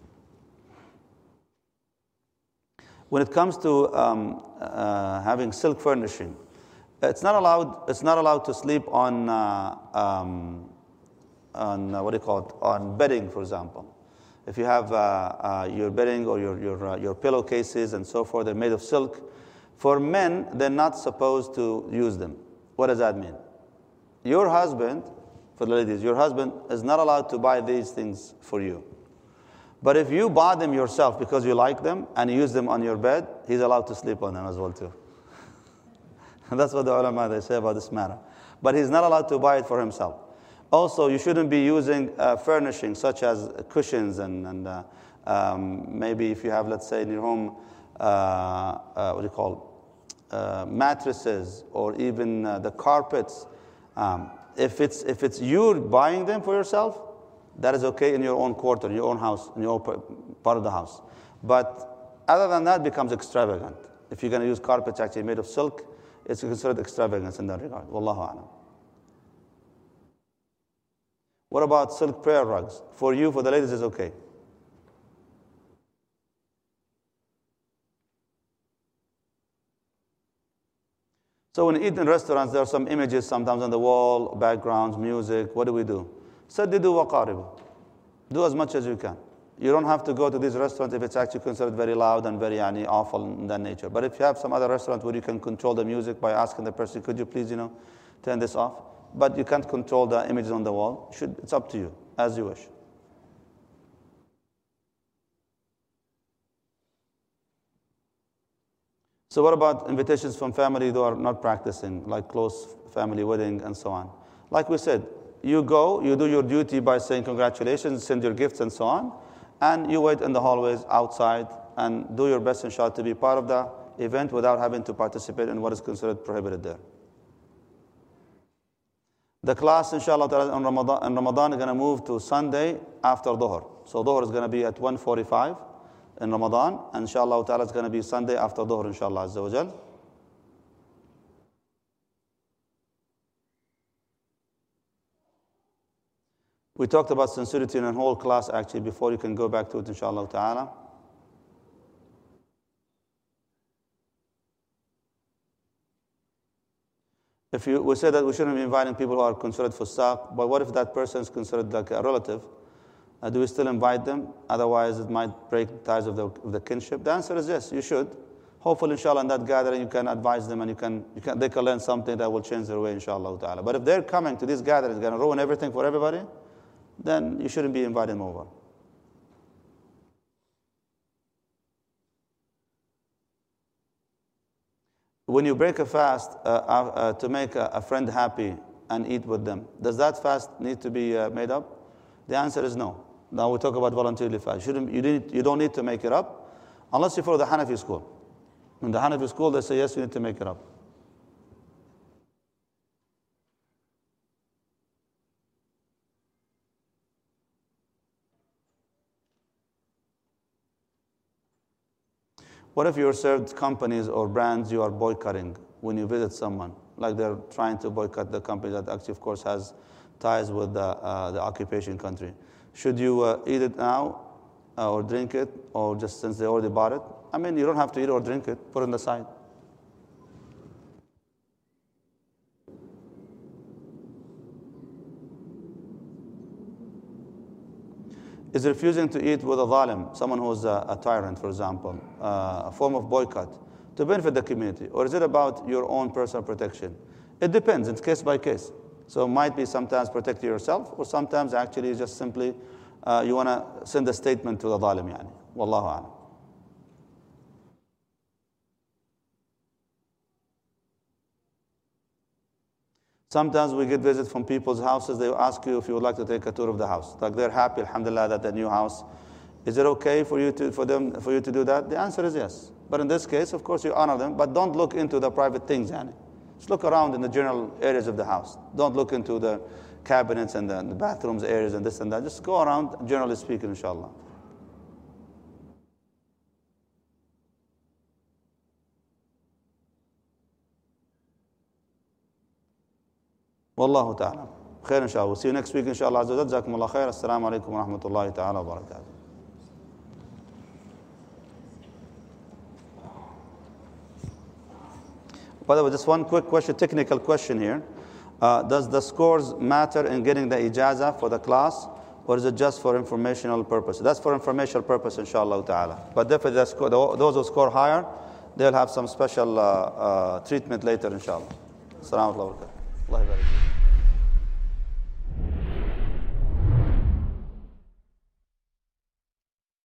When it comes to um, uh, having silk furnishing, it's not allowed. It's not allowed to sleep on. Uh, um, on uh, what do you call it, on bedding, for example. If you have uh, uh, your bedding or your your, uh, your pillowcases and so forth, they're made of silk. For men, they're not supposed to use them. What does that mean? Your husband, for the ladies, your husband is not allowed to buy these things for you. But if you buy them yourself because you like them and you use them on your bed, he's allowed to sleep on them as well too. That's what the ulama, they say about this matter. But he's not allowed to buy it for himself. Also, you shouldn't be using uh, furnishings such as cushions and, and uh, um, maybe if you have, let's say, in your home, uh, uh, what do you call uh, mattresses or even uh, the carpets. Um, if it's if it's you buying them for yourself, that is okay in your own quarter, in your own house, in your own part of the house. But other than that, it becomes extravagant. If you're going to use carpets actually made of silk, it's considered extravagance in that regard. Wallahu a'lam. What about silk prayer rugs? For you, for the ladies, it's okay. So when you eat in restaurants, there are some images sometimes on the wall, backgrounds, music. What do we do? Saddidu wa qaribu. Do as much as you can. You don't have to go to these restaurants if it's actually considered very loud and very yani, awful in that nature. But if you have some other restaurant where you can control the music by asking the person, could you please, you know, turn this off? But you can't control the images on the wall. Should, it's up to you, as you wish. So what about invitations from family who are not practicing, like close family wedding and so on? Like we said, you go, you do your duty by saying congratulations, send your gifts and so on, and you wait in the hallways outside and do your best, inshallah, to be part of the event without having to participate in what is considered prohibited there. The class, inshallah, in Ramadan, in Ramadan is going to move to Sunday after Dhuhr. So Dhuhr is going to be at one forty-five. in Ramadan. And inshallah ta'ala, it's going to be Sunday after Dhuhr, inshallah azza wa jal. We talked about sincerity in a whole class actually before. You can go back to it, inshallah ta'ala. If you, we say that we shouldn't be inviting people who are considered fusaq, but what if that person is considered like a relative? Uh, do we still invite them? Otherwise, it might break the ties of the, of the kinship. The answer is yes, you should. Hopefully, inshallah, in that gathering, you can advise them and you can, you can, they can learn something that will change their way, inshallah ta'ala. But if they're coming to these gatherings, going to ruin everything for everybody, then you shouldn't be inviting them over. When you break a fast uh, uh, to make a, a friend happy and eat with them, does that fast need to be uh, made up? The answer is no. Now we talk about voluntarily fast. You, you, need, you don't need to make it up unless you follow the Hanafi school. In the Hanafi school, they say, yes, you need to make it up. What if you're served companies or brands you are boycotting when you visit someone? Like they're trying to boycott the company that actually, of course, has ties with the, uh, the occupation country. Should you uh, eat it now uh, or drink it, or just since they already bought it? I mean, you don't have to eat or drink it. Put it on the side. Is refusing to eat with a zalim, someone who's a, a tyrant, for example, uh, a form of boycott to benefit the community? Or is it about your own personal protection? It depends. It's case by case. So it might be sometimes protect yourself, or sometimes actually just simply uh, you want to send a statement to the zalim. Yani. Wallahu a'lam. Sometimes we get visits from people's houses. They ask you if you would like to take a tour of the house. Like they're happy, alhamdulillah, that the new house. Is it okay for you to for them for you to do that? The answer is yes. But in this case, of course, you honor them. But don't look into the private things, yani. Just look around in the general areas of the house. Don't look into the cabinets and the, the bathrooms areas and this and that. Just go around, generally speaking, inshallah. والله تعالى خير إن شاء الله. We'll see you next week إن شاء الله عز وجل. جزاكم الله خير. السلام عليكم ورحمة الله تعالى وبركاته. By the way, just one quick question, technical question here. Uh, does the scores matter in getting the ijazah for the class, or is it just for informational purpose? That's for informational purpose, inshallah ta'ala. But definitely the score, those who score higher, they'll have some special uh, uh, treatment later, inshallah. Assalamu alaikum. Allah barik.